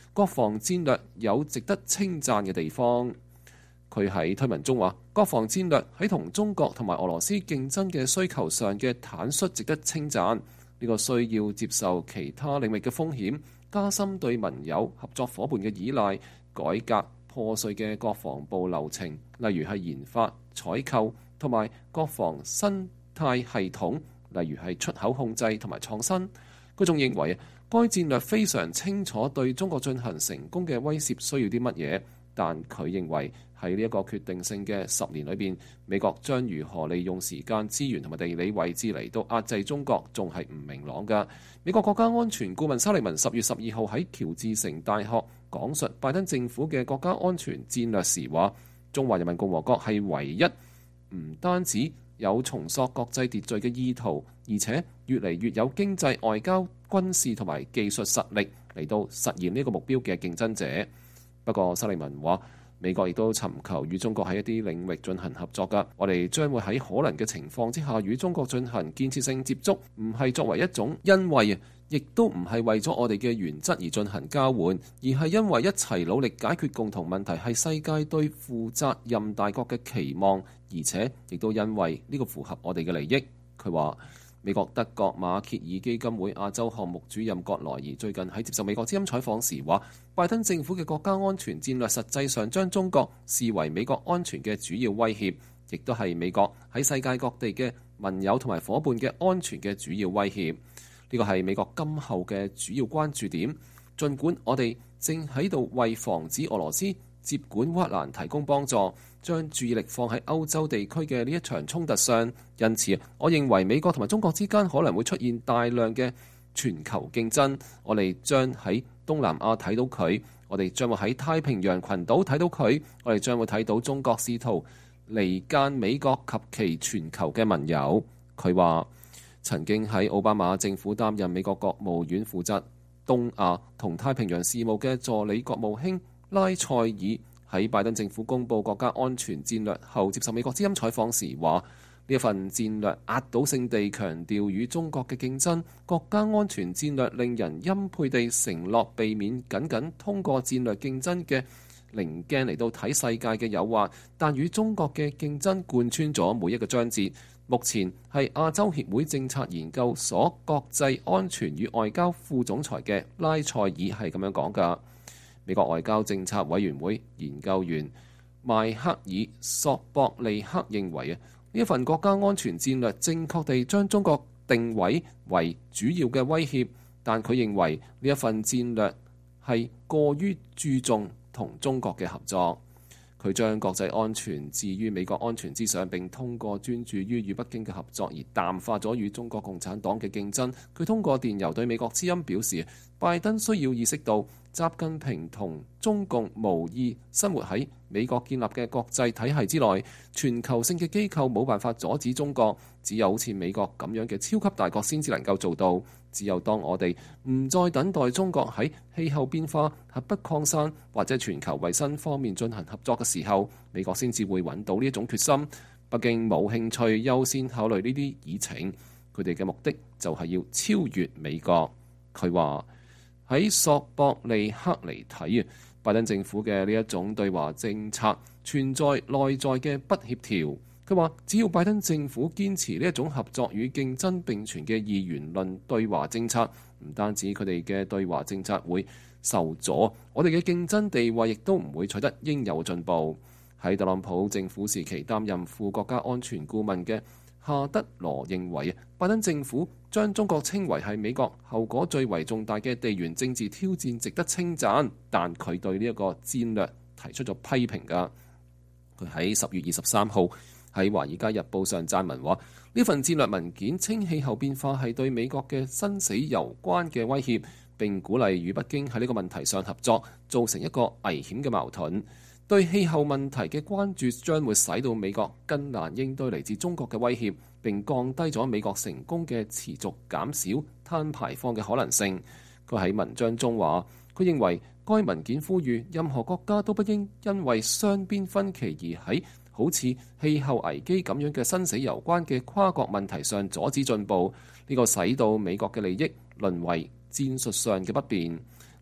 國防戰略有值得稱讚嘅地方。佢喺推文中話，國防戰略喺同中國同埋俄羅斯競爭嘅需求上嘅坦率值得稱讚。呢個需要接受其他領域嘅風險，加深對盟友合作伙伴嘅依賴，改革破碎嘅國防部流程，例如係研發、採購同埋國防生態系統，例如係出口控制同埋創新。佢仲認為，該戰略非常清楚對中國進行成功嘅威懾需要啲乜嘢，但佢認為喺呢一個決定性嘅十年裏邊，美國將如何利用時間、資源同埋地理位置嚟到壓制中國，仲係唔明朗㗎。美國國家安全顧問沙利文十月十二號喺喬治城大學講述拜登政府嘅國家安全戰略時話，中華人民共和國係唯一唔單止有重塑國際秩序嘅意圖，而且越嚟越有經濟、外交、軍事同埋技術實力嚟到實現呢個目標嘅競爭者。不過沙利文話，美國亦都尋求與中國喺一啲領域進行合作㗎。我哋將會喺可能嘅情況之下與中國進行建設性接觸，唔係作為一種因為，亦都唔係為咗我哋嘅原則而進行交換，而係因為一齊努力解決共同問題係世界對負責任大國嘅期望，而且亦都因為呢個符合我哋嘅利益。佢話，美國德國馬歇爾基金會亞洲項目主任葛萊爾最近喺接受美國之音採訪時話，拜登政府嘅國家安全戰略實際上將中國視為美國安全嘅主要威脅，亦都係美國喺世界各地嘅盟友同埋夥伴嘅安全嘅主要威脅。呢個係美國今後嘅主要關注點。儘管我哋正喺度為防止俄羅斯接管烏克蘭提供幫助，將注意力放喺歐洲地區嘅呢一場衝突上，因此我認為美國同埋中國之間可能會出現大量嘅全球競爭。我哋將喺東南亞睇到佢，我哋將會喺太平洋群島睇到佢，我哋將會睇到中國試圖離間美國及其全球嘅盟友。佢話，曾經喺奧巴馬政府擔任美國國務院負責東亞同太平洋事務嘅助理國務卿拉塞爾喺拜登政府公布國家安全戰略後接受美國之音採訪時話，呢一份戰略壓倒性地強調與中國嘅競爭，國家安全戰略令人欽佩地承諾避免僅僅通過戰略競爭嘅棱鏡嚟到睇世界嘅誘惑，但與中國嘅競爭貫穿咗每一個章節。目前係亞洲協會政策研究所國際安全與外交副總裁嘅拉塞爾係咁樣講㗎。美國外交政策委員會研究員邁克爾索博利克認為啊，呢一份國家安全戰略正確地將中國定位為主要嘅威脅，但佢認為呢一份戰略係過於注重同中國嘅合作。佢將國際安全置於美國安全之上，並通過專注於與北京嘅合作而淡化咗與中國共產黨嘅競爭。佢通過電郵對美國之音表示，拜登需要意識到習近平同中共無意生活喺美國建立嘅國際體系之內，全球性嘅機構冇辦法阻止中國，只有好似美國咁樣嘅超級大國先至能夠做到。只有當我哋唔再等待中國喺氣候變化、核不擴散或者全球衛生方面進行合作嘅時候，美國先至會揾到呢一種決心。北京冇興趣優先考慮呢啲議程，佢哋嘅目的就係要超越美國。佢話喺索博利克嚟睇啊，拜登政府嘅呢一種對華政策存在內在嘅不協調。佢話只要拜登政府堅持呢一種合作與競爭並存嘅二元論對華政策，唔單止佢哋嘅對華政策會受阻，我哋嘅競爭地位亦都唔會取得應有進步。喺特朗普政府時期擔任副國家安全顧問嘅夏德羅認為，拜登政府將中國稱為係美國後果最為重大嘅地緣政治挑戰，值得稱讚，但佢對呢一個戰略提出咗批評㗎。佢喺十月二十三號喺《華爾街日報》上撰文話，呢份戰略文件稱氣候變化係對美國嘅生死攸關嘅威脅，並鼓勵與北京喺呢個問題上合作，造成一個危險嘅矛盾。對氣候問題嘅關注將會使到美國更難應對嚟自中國嘅威脅，並降低咗美國成功嘅持續減少碳排放嘅可能性。佢喺文章中話，佢認為該文件呼籲任何國家都不應因為雙邊分歧而喺好似氣候危機咁樣嘅生死攸關嘅跨國問題上阻止進步，呢個使到美國嘅利益淪為戰術上嘅不便。呢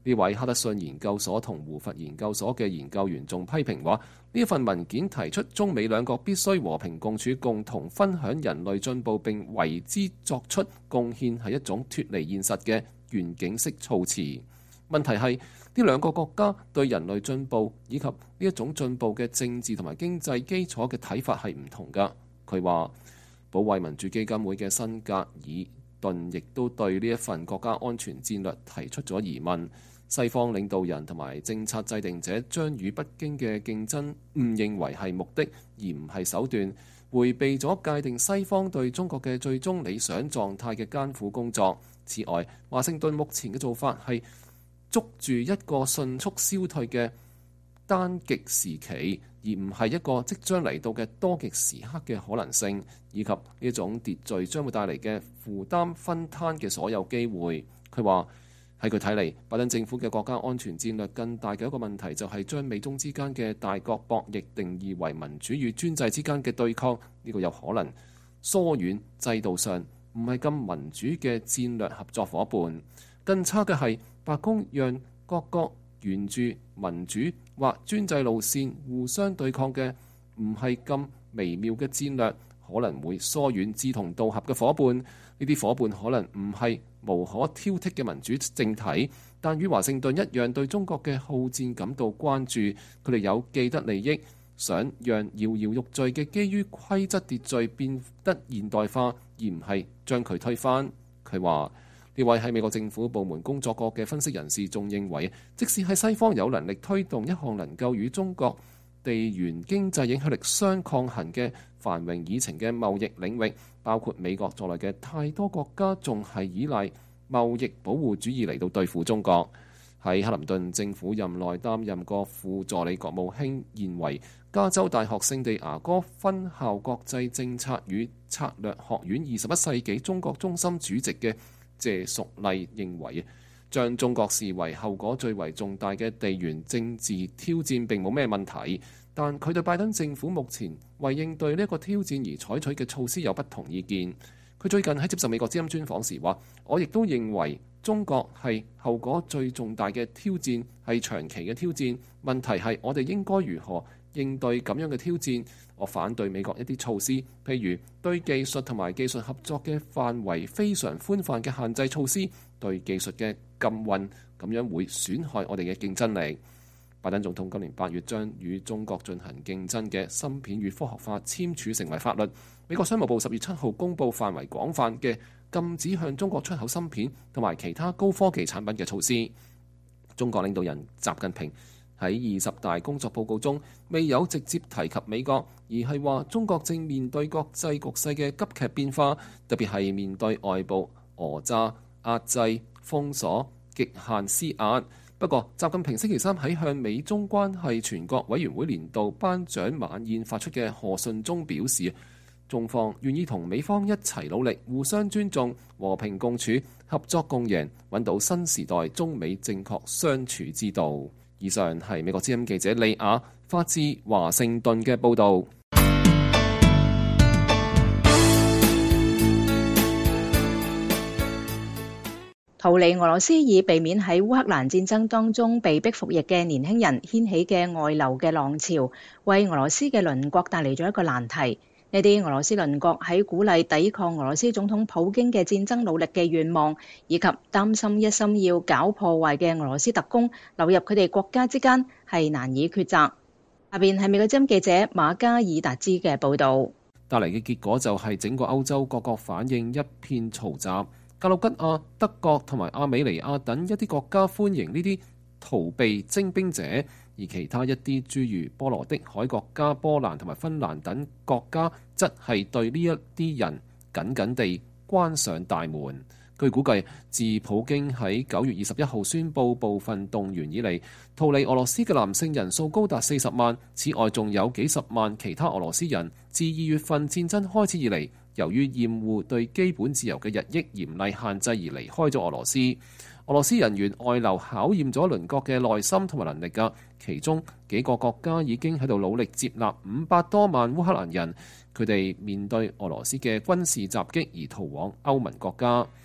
呢位哈德遜研究所同胡佛研究所嘅研究員仲批評話，呢一份文件提出中美兩國必須和平共處，共同分享人類進步並為之作出貢獻，係一種脫離現實嘅願景式措辭。問題係呢兩個國家對人類進步以及呢一種進步嘅政治同埋經濟基礎嘅睇法係唔同㗎。佢話保衛民主基金會嘅辛格爾頓亦都對呢一份國家安全戰略提出咗疑問。西方領導人同埋政策制定者將與北京嘅競爭誤認為係目的而唔係手段，迴避咗界定西方對中國嘅最終理想狀態嘅艱苦工作。此外，華盛頓目前嘅做法係捉住一個迅速消退嘅單極時期，而唔係一個即將嚟到嘅多極時刻嘅可能性，以及呢種秩序將會帶嚟嘅負擔分攤嘅所有機會。佢話喺佢睇嚟，拜登政府嘅國家安全戰略更大嘅一個問題就係將美中之間嘅大國博弈定義為民主與專制之間嘅對抗，呢個有可能疏遠制度上唔係咁民主嘅戰略合作伙伴。更差嘅係白宮讓各國沿住民主或專制路線互相對抗嘅唔係咁微妙嘅戰略，可能會疏遠志同道合嘅伙伴。呢啲伙伴可能唔係無可挑剔嘅民主政體，但與華盛頓一樣對中國嘅好戰感到關注。佢哋有既得利益，想讓搖搖欲墜嘅基於規則秩序變得現代化，而唔係將佢推翻。佢話呢位喺美國政府部門工作過嘅分析人士仲認為，即使喺西方有能力推動一項能夠與中國地緣經濟影響力相抗衡嘅繁榮議程嘅貿易領域，包括美國在內嘅太多國家仲係依賴貿易保護主義嚟到對付中國。喺克林頓政府任內擔任過副助理國務卿，現為加州大學聖地牙哥分校國際政策與策略學院二十一世紀中國中心主席嘅謝淑麗認為，將中國視為後果最為重大嘅地緣政治挑戰並冇咩問題，但佢對拜登政府目前為應對呢一個挑戰而採取嘅措施有不同意見。佢最近喺接受美國之音專訪時話，我亦都認為中國係後果最重大嘅挑戰，係長期嘅挑戰。問題係我哋應該如何應對咁樣嘅挑戰。我反對美國一啲措施，譬如對技術同埋技術合作嘅範圍非常寬泛嘅限制措施，對技術嘅禁運，咁樣會損害我哋嘅競爭力。拜登總統今年八月將與中國進行競爭嘅芯片與科學法簽署成為法律。美國商務部十月七號公佈範圍廣泛嘅禁止向中國出口芯片同埋其他高科技產品嘅措施。中國領導人習近平喺二十大工作報告中未有直接提及美國，而係話中國正面對國際局勢嘅急劇變化，特別係面對外部訛詐、壓制、封鎖、極限施壓。不過，習近平星期三喺向美中關係全國委員會年度頒獎晚宴發出嘅賀信中表示，中方願意同美方一齊努力，互相尊重、和平共處、合作共贏，揾到新時代中美正確相處之道。以上係美國之音記者李雅發自華盛頓嘅報導。 逃離俄羅斯以避免喺烏克蘭戰爭當中被逼服役嘅年輕人掀起嘅外流嘅浪潮，為俄羅斯嘅鄰國帶嚟咗一個難題。呢啲俄羅斯鄰國喺鼓勵抵抗俄羅斯總統普京嘅戰爭努力嘅願望，以及擔心一心要搞破壞嘅俄羅斯特工流入佢哋國家之間，係難以抉擇。下邊係美國之音記者馬加爾達茲嘅報導。 帶嚟嘅結果就係整個歐洲各國反應一片嘈雜。格魯吉亞、德國同埋亞美尼亞等一啲國家歡迎呢啲逃避徵兵者，而其他一啲諸如波羅的海國家波蘭同埋芬蘭等國家，則係對呢一啲人緊緊地關上大門。據估計，自普京喺九月二十一號宣布部分動員以嚟，逃離俄羅斯嘅男性人數高達四十萬。此外，仲有幾十萬其他俄羅斯人自二月份戰爭開始以嚟，由於厭惡對基本自由嘅日益嚴厲限制而離開咗俄羅斯。俄羅斯人員外流考驗咗鄰國嘅耐心同埋能力㗎，其中幾個國家已經喺度努力接納五百多萬烏克蘭人，佢哋面對俄羅斯嘅軍事襲擊而逃往歐盟國家。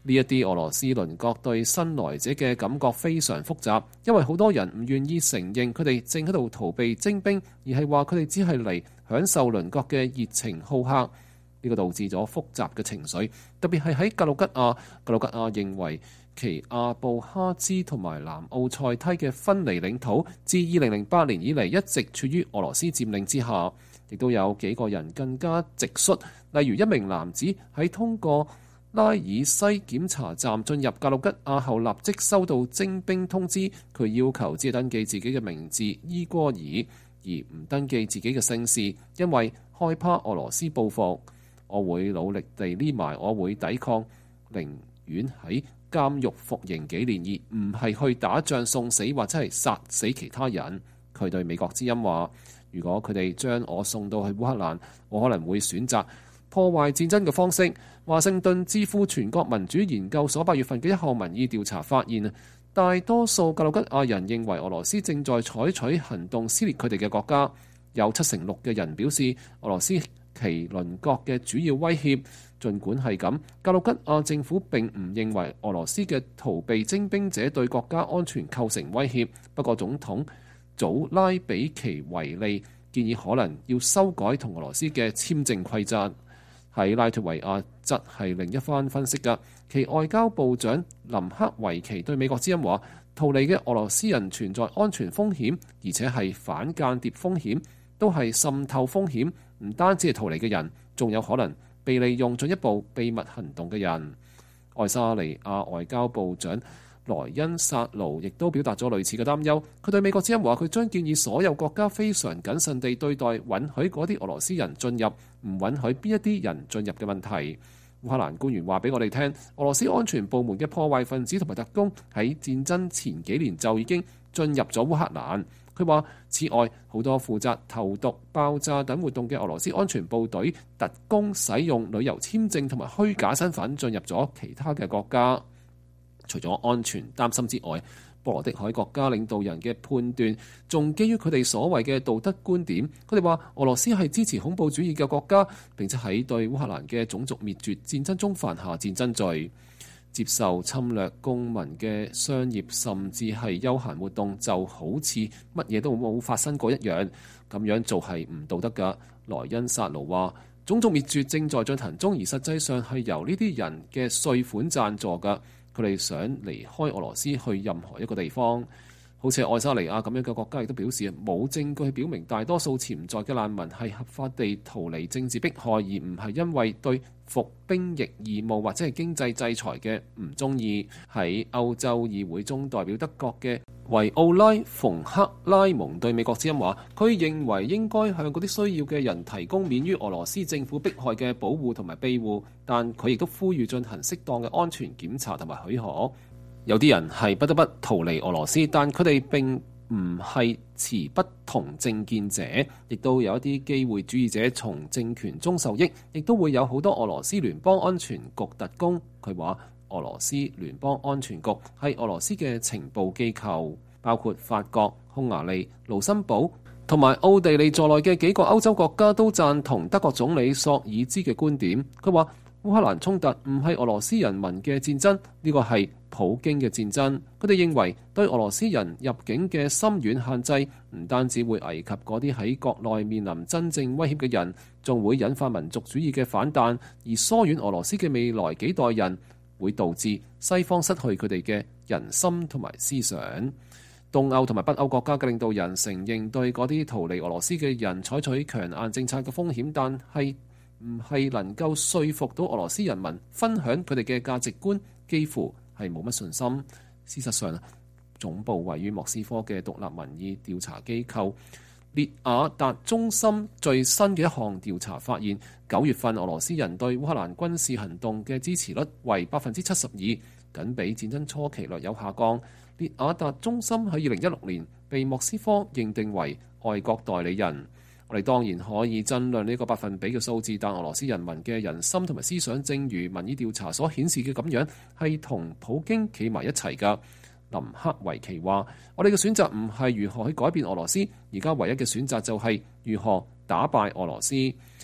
呢一啲俄羅斯鄰國對新來者嘅感覺非常複雜，因為好多人唔願意承認佢哋正喺度逃避徵兵，而係話佢哋只係嚟享受鄰國嘅熱情好客。呢個導致咗複雜嘅情緒，特別係喺格魯吉亞。格魯吉亞認為其阿布哈茲同埋南奧塞梯嘅分離領土自二零零八年以嚟一直處於俄羅斯佔領之下，亦都有幾個人更加直率，例如一名男子喺通過拉爾西檢查站進入格魯吉亞後，立即收到徵兵通知，佢要求只登記自己嘅名字伊戈爾，而唔登記自己嘅姓氏，因為害怕俄羅斯報復。我會努力地匿埋，我會抵抗，寧願喺監獄服刑幾年，而唔係去打仗送死或者係殺死其他人。佢對美國之音話：如果佢哋將我送到去烏克蘭，我可能會選擇破壞戰爭嘅方式。華盛頓智庫全國民主研究所八月份嘅一項民意調查發現，大多數格魯吉亞人認為俄羅斯正在採取行動撕裂佢哋嘅國家。有七成六嘅人表示俄羅斯其鄰國嘅主要威脅。儘管係咁，格魯吉亞政府並唔認為俄羅斯嘅逃避徵兵者對國家安全構成威脅。不過總統祖拉比奇維利建議可能要修改同俄羅斯嘅簽證規則。喺拉脫維亞則係另一番分析㗎。其外交部長林克維奇對美國之音話：逃離嘅俄羅斯人存在安全風險，而且係反間諜風險，都係滲透風險。唔單止係逃離嘅人，仲有可能被利用進一步秘密行動嘅人。愛沙尼亞外交部長萊恩薩盧亦都表達咗類似嘅擔憂。佢對美國之音話：佢將建議所有國家非常謹慎地對待允許嗰啲俄羅斯人進入，唔允許邊一啲人進入嘅問題。烏克蘭官員話俾我哋聽，俄羅斯安全部門嘅破壞分子同埋特工喺戰爭前幾年就已經進入咗烏克蘭。佢話：此外，好多負責投毒、爆炸等活動嘅俄羅斯安全部隊特工使用旅遊簽證同埋虛假身份進入咗其他嘅國家。除咗安全擔心之外，波羅的海國家領導人嘅判斷仲基於佢哋所謂嘅道德觀點。佢哋話俄羅斯係支持恐怖主義嘅國家，並且喺對烏克蘭嘅種族滅絕戰爭中犯下戰爭罪。接受侵略公民嘅商業甚至係休閒活動，就好似乜嘢都冇發生過一樣，咁樣做係唔道德㗎。萊恩薩盧話：種族滅絕正在進行中，而實際上係由呢啲人嘅稅款贊助㗎。佢哋想離開俄羅斯去任何一個地方，好似愛沙尼亞咁樣嘅國家，亦都表示冇證據表明大多數潛在嘅難民係合法地逃離政治迫害，而唔係因為對服兵役義務或者係經濟制裁嘅唔中意。喺歐洲議會中，代表德國嘅維奧拉·馮克拉蒙對美國之音話：佢認為應該向嗰啲需要嘅人提供免於俄羅斯政府迫害嘅保護同埋庇護，但佢亦都呼籲進行適當嘅安全檢查同埋許可。有啲人係不得不逃離俄羅斯，但佢哋並唔係持不同政見者，亦都有一啲機會主義者從政權中受益，亦都會有好多俄羅斯聯邦安全局特工。佢話俄羅斯聯邦安全局係俄羅斯嘅情報機構，包括法國、匈牙利、盧森堡同埋奧地利在內嘅幾個歐洲國家都贊同德國總理索爾茲嘅觀點。佢話烏克蘭衝突唔係俄羅斯人民嘅戰爭，呢個係普京嘅戰爭。佢哋認為對俄羅斯人入境嘅深遠限制，唔單止會危及嗰啲喺國內面臨真正威脅嘅人，仲會引發民族主義嘅反彈，而疏遠俄羅斯嘅未來幾代人，會導致西方失去佢哋嘅人心同埋思想。東歐同埋北歐國家嘅領導人承認對嗰啲逃離俄羅斯嘅人採取強硬政策嘅風險，但係唔係能夠說服到俄羅斯人民分享佢哋嘅價值觀，幾乎係冇乜信心。事實上，總部位於莫斯科嘅獨立民意調查機構列亞達中心最新嘅一項調查發現，九月份俄羅斯人對烏克蘭軍事行動嘅支持率為百分之七十二，僅比戰爭初期略有下降。列亞達中心喺二零一六年被莫斯科認定為外國代理人。我哋當然可以爭論呢個百分比嘅數字，但俄羅斯人民嘅人心同埋思想，正如民意調查所顯示嘅咁樣，係同普京企埋一齊㗎。林克維奇話：我哋嘅選擇唔係如何去改變俄羅斯，而家唯一嘅選擇就係如何打敗俄羅斯。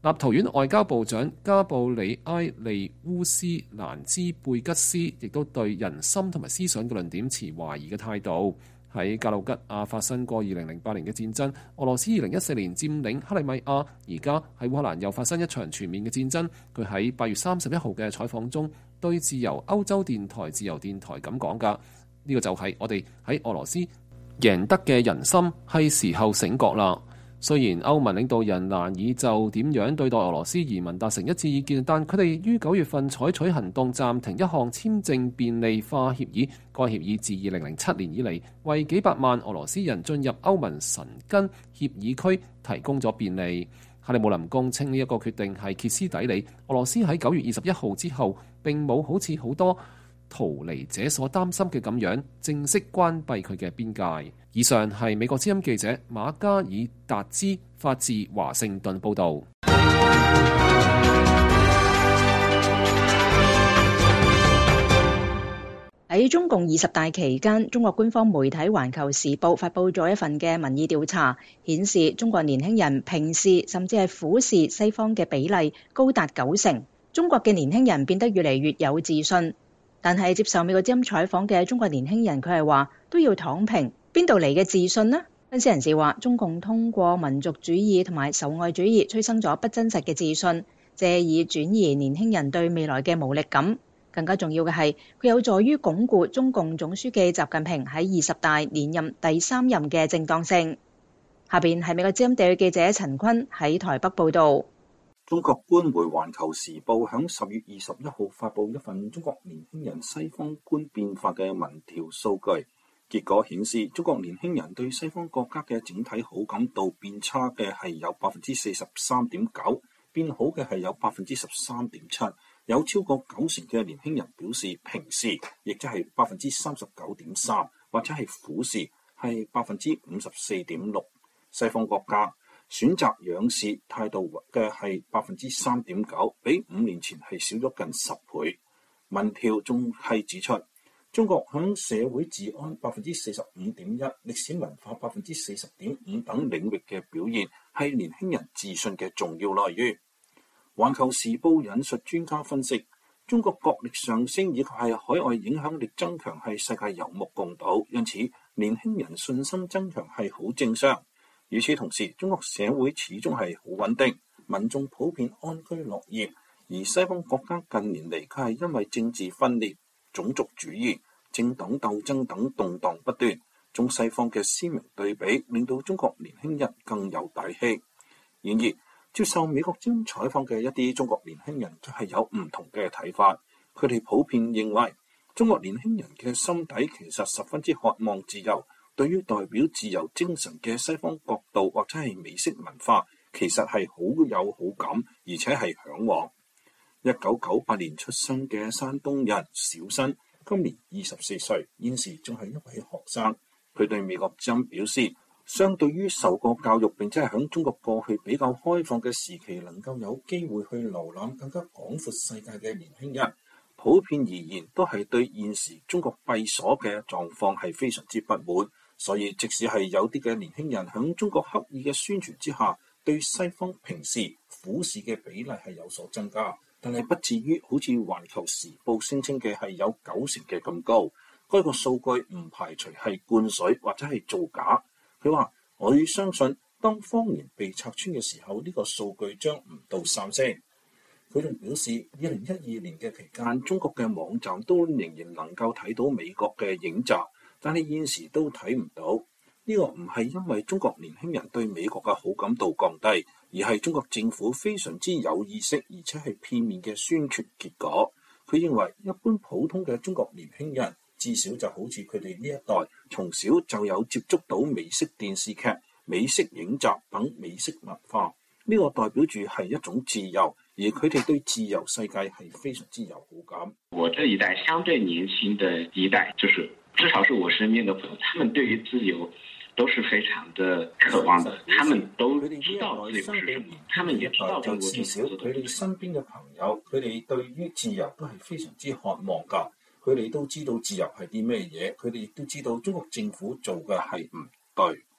立陶宛外交部長加布里埃利烏斯蘭茲貝吉斯亦都對人心同埋思想嘅論點持懷疑嘅態度。喺格魯吉亞發生過二零零八年嘅戰爭，俄羅斯二零一四年佔領克里米亞，而家喺烏克蘭又發生一場全面嘅戰爭。佢喺八月三十一號嘅採訪中對自由歐洲電台自由電台咁講㗎，呢個就係我哋喺俄羅斯贏得嘅人心，係時候醒覺啦。雖然歐盟領導人難以就點樣對待俄羅斯移民達成一致意見，但佢哋於九月份採取行動，暫停一項簽證便利化協議。該協議自二零零七年以嚟，為幾百萬俄羅斯人進入歐盟申根協議區提供咗便利。克里姆林宮稱呢一個決定係歇斯底里。俄羅斯喺九月二十一號之後並冇好似好多逃離者所擔心嘅咁樣正式關閉佢嘅邊界。以上係美國之音記者馬加爾達茲發自華盛頓報導。 喺中共二十大期間，中國官方媒體《環球時報》發布咗一份嘅民意調查，顯示中國年輕人平視甚至係俯視西方嘅比例高達九成。中國嘅年輕人變得越嚟越有自信，但係接受美國之音採訪嘅中國年輕人，佢係話都要躺平。邊度嚟嘅自信呢？分析人士話，中共通過民族主義同埋仇外主義催生咗不真實嘅自信，借以轉移年輕人對未來嘅無力感。更加重要嘅係，佢有助於鞏固中共總書記習近平喺二十大連任第三任嘅正當性。下邊係美國之音地區記者陳坤喺台北報導。 中國官媒《環球時報》響十月二十一號發布一份中國年輕人西方觀變化嘅民調數據。結果顯示，中國年輕人對西方國家嘅整體好感度變差嘅係有百分之四十三點九，變好嘅係有百分之十三點七，有超過九成嘅年輕人表示平視，亦即係百分之三十九點三，或者係俯視，係百分之五十四點六。西方國家選擇仰視態度嘅係百分之三點九，比五年前係少咗近十倍。民調仲係指出，中國響社會治安百分之四十五點一、歷史文化百分之四十點五等領域嘅表現係年輕人自信嘅重要來源。環球時報引述專家分析，中國國力上升以及係海外影響力增強係世界有目共睹，因此年輕人信心增強係好正常。與此同時，中國社會始終係好穩定，民眾普遍安居樂業，而西方國家近年嚟佢係因為政治分裂、種族主義、政黨鬥爭等動盪不斷，中西方嘅鮮明對比令到中國年輕人更有底氣。然而，接受美國之音採訪嘅一啲中國年輕人就係有唔同嘅睇法，佢哋普遍認為中國年輕人嘅心底其實十分之渴望自由，對於代表自由精神嘅西方國度或者係美式文化，其實係好有好感，而且係嚮往。一九九八年出生嘅山東人小新，今年二十四歲，現時仲係一位學生。佢對美國之音表示，相對於受過教育並且係響中國過去比較開放嘅時期，能夠有機會去瀏覽更加廣闊世界嘅年輕人，普遍而言都係對現時中國閉鎖嘅狀況係非常之不滿。所以即使係有啲嘅年輕人響中國刻意嘅宣傳之下，對西方平視、俯視嘅比例係有所增加，但係不至於好似《環球時報》聲稱嘅係有九成嘅咁高。該個數據唔排除係灌水或者係造假。佢話：我相信當謊言被拆穿嘅時候，呢、這個數據將唔到三成。佢仲表示，二零一二年嘅期間，中國嘅網站都仍然能夠睇到美國嘅影集，但係現時都睇唔到。呢、這個唔係因為中國年輕人對美國嘅好感度降低，而係中國政府非常之有意識而且係片面嘅宣傳結果。佢認為一般普通嘅中國年輕人，至少就好似佢哋呢一代，從小就有接觸到美式電視劇、美式影集等美式文化。呢、這個代表住係一種自由，而佢哋對自由世界係非常之有好感。 我這一代相對年輕的一代，就是至少是我身邊的朋友，他們對於自由都是非常的渴望的。他們都知道自由是什麼，他們也知道中國政府做的。 佢哋身邊嘅朋友，佢哋對於自由都係非常之渴望噶。佢哋都知道自由係啲咩嘢，佢哋亦都知道中國政府做嘅係唔對。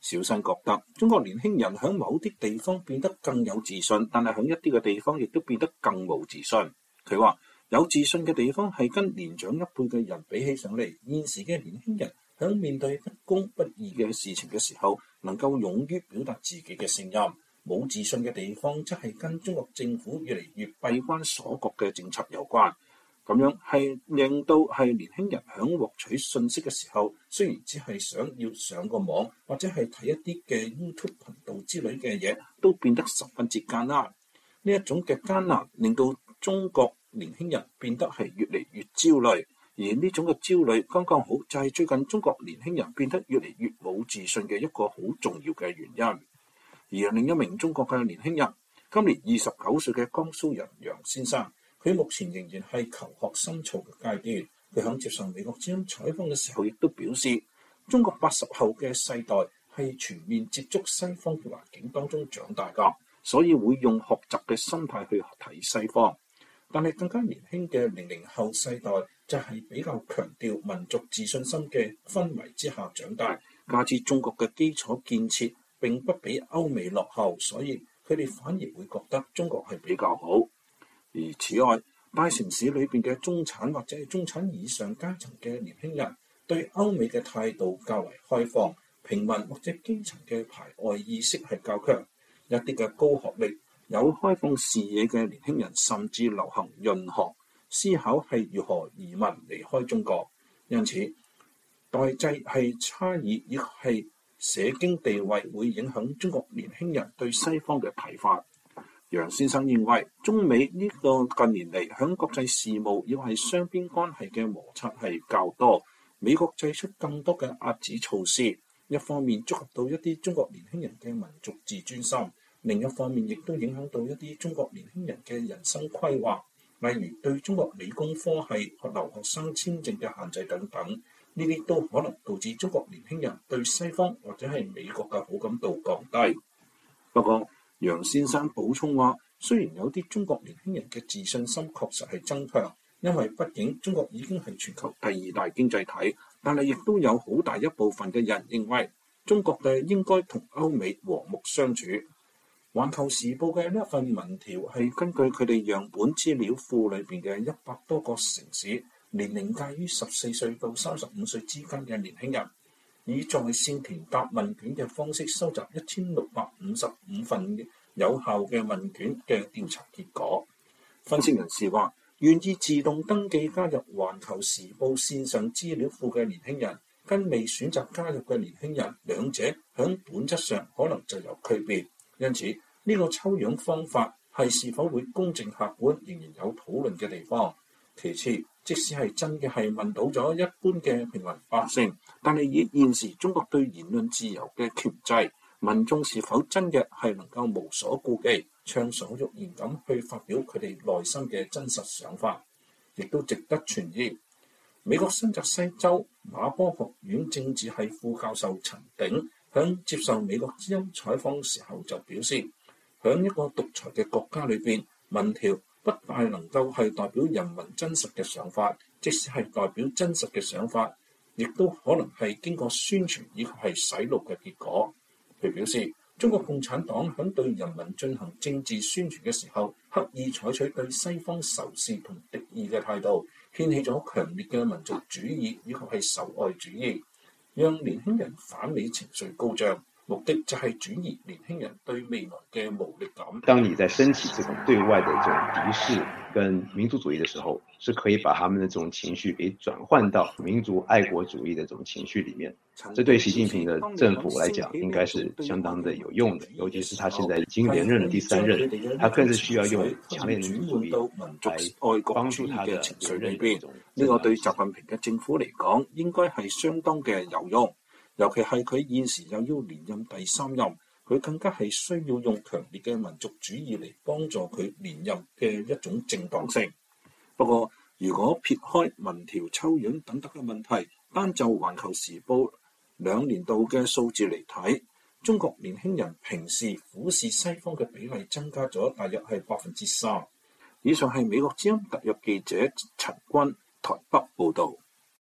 小新覺得中國年輕人喺某啲地方變得更有自信，但係喺一啲嘅地方亦都變得更冇自信。佢話有自信嘅地方係跟年長一輩嘅人比起上嚟，現時嘅年輕人喺面對不公不義嘅事情嘅時候，能夠勇於表達自己嘅聲音。冇自信嘅地方則係跟中國政府越嚟越閉關鎖國嘅政策有關。咁樣係令到係年輕人響獲取信息嘅時候，雖然只係想要上個網或者係睇一啲嘅 YouTube 頻道之類嘅嘢，都變得十分之艱難。呢一種嘅艱難令到中國年輕人變得係越嚟越焦慮，而呢種嘅焦慮剛剛好就係最近中國年輕人變得越嚟越冇自信嘅一個好重要嘅原因。而另一名中國嘅年輕人，今年二十九歲嘅江蘇人楊先生，佢目前仍然係求學深造嘅階段。佢響接受美國之音採訪嘅時候，亦都表示，中國八十後嘅世代係全面接觸西方嘅環境當中長大㗎，所以會用學習嘅心態去睇西方。但係更加年輕嘅零零後世代就係比較強調民族自信心嘅氛圍之下長大，加之中國嘅基礎建設並不比歐美落後，所以佢哋反而會覺得中國係比較好。而此外，大城市裏邊嘅中產或者係中產以上階層嘅年輕人對歐美嘅態度較為開放，平民或者基層嘅排外意識係較強。一啲嘅高學歷有開放視野嘅年輕人甚至流行潤學，思考係如何移民離開中國。因此，代際係差異亦係社經地位會影響中國年輕人對西方嘅睇法。楊先生認為，中美呢個近年嚟響國際事務亦係雙邊關係嘅摩擦係較多，美國祭出更多嘅壓制措施，一方面觸及到一啲中國年輕人嘅民族自尊心，另一方面亦都影響到一啲中國年輕人嘅人生規劃，例如對中國理工科系留學生簽證嘅限制等等，呢啲都可能導致中國年輕人對西方或者係美國嘅好感度降低。不過，楊先生補充話，雖然有啲中國年輕人嘅自信心確實係增強，因為畢竟中國已經係全球第二大經濟體，但係亦都有好大一部分嘅人認為中國嘅應該同歐美和睦相處。環球時報嘅呢一份民調係根據佢哋樣本資料庫裏邊嘅一百多個城市，年齡介於十四歲到三十五歲之間嘅年輕人，以在線填答問卷嘅方式收集一千六百五十五份有效嘅問卷嘅調查結果。分析人士話，願意自動登記加入環球時報線上資料庫嘅年輕人，跟未選擇加入嘅年輕人，兩者響本質上可能就有區別。因此，呢、這個抽樣方法係是否會公正客觀，仍然有討論嘅地方。其次，即使係真嘅係問到咗一般嘅平民百姓，但係以現時中國對言論自由嘅權制，民眾是否真嘅係能夠無所顧忌、暢所欲言咁去發表佢哋內心嘅真實想法，亦都值得存疑。美國新澤西州馬波學院政治系副教授陳鼎響接受美國之音採訪時候就表示，響一個獨裁嘅國家裏邊，民調不大能夠係代表人民真實嘅想法，即使係代表真實嘅想法，亦都可能係經過宣傳以及係洗腦嘅結果。佢表示，中國共產黨響對人民進行政治宣傳嘅時候，刻意採取對西方仇視同敵意嘅態度，掀起咗強烈嘅民族主義以及係仇外主義，讓年輕人反美情緒高漲。目的就係轉移年輕人對未來嘅無力感。 當你在升起這種對外的這種敵視跟民族主義的時候，是可以把他們的這種情緒給轉換到民族愛國主義的這種情緒裡面。這對習近平的政府來講，應該是相當的有用的。尤其是他現在已經連任了第三任，他更是需要用強烈的民族主義來幫助他的情緒裏邊。 呢個對習近平嘅政府嚟講，應該係相當嘅有用。尤其係佢現時又要連任第三任，佢更加係需要用強烈嘅民族主義嚟幫助佢連任嘅一種正當性。不過，如果撇開民調抽樣等等嘅問題，單就環球時報兩年度嘅數字嚟睇，中國年輕人平時俯視西方嘅比例增加咗大約係百分之三。以上係美國之音特約記者陳君台北報導。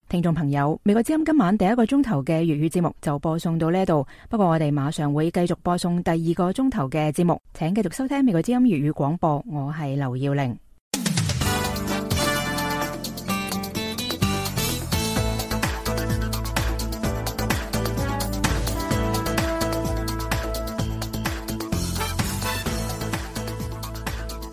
聽眾朋友，美國之音今晚第一個鐘頭嘅粵語節目就播送到呢度，不過我哋馬上會繼續播送第二個鐘頭嘅節目，請繼續收聽美國之音粵語廣播，我係劉耀玲。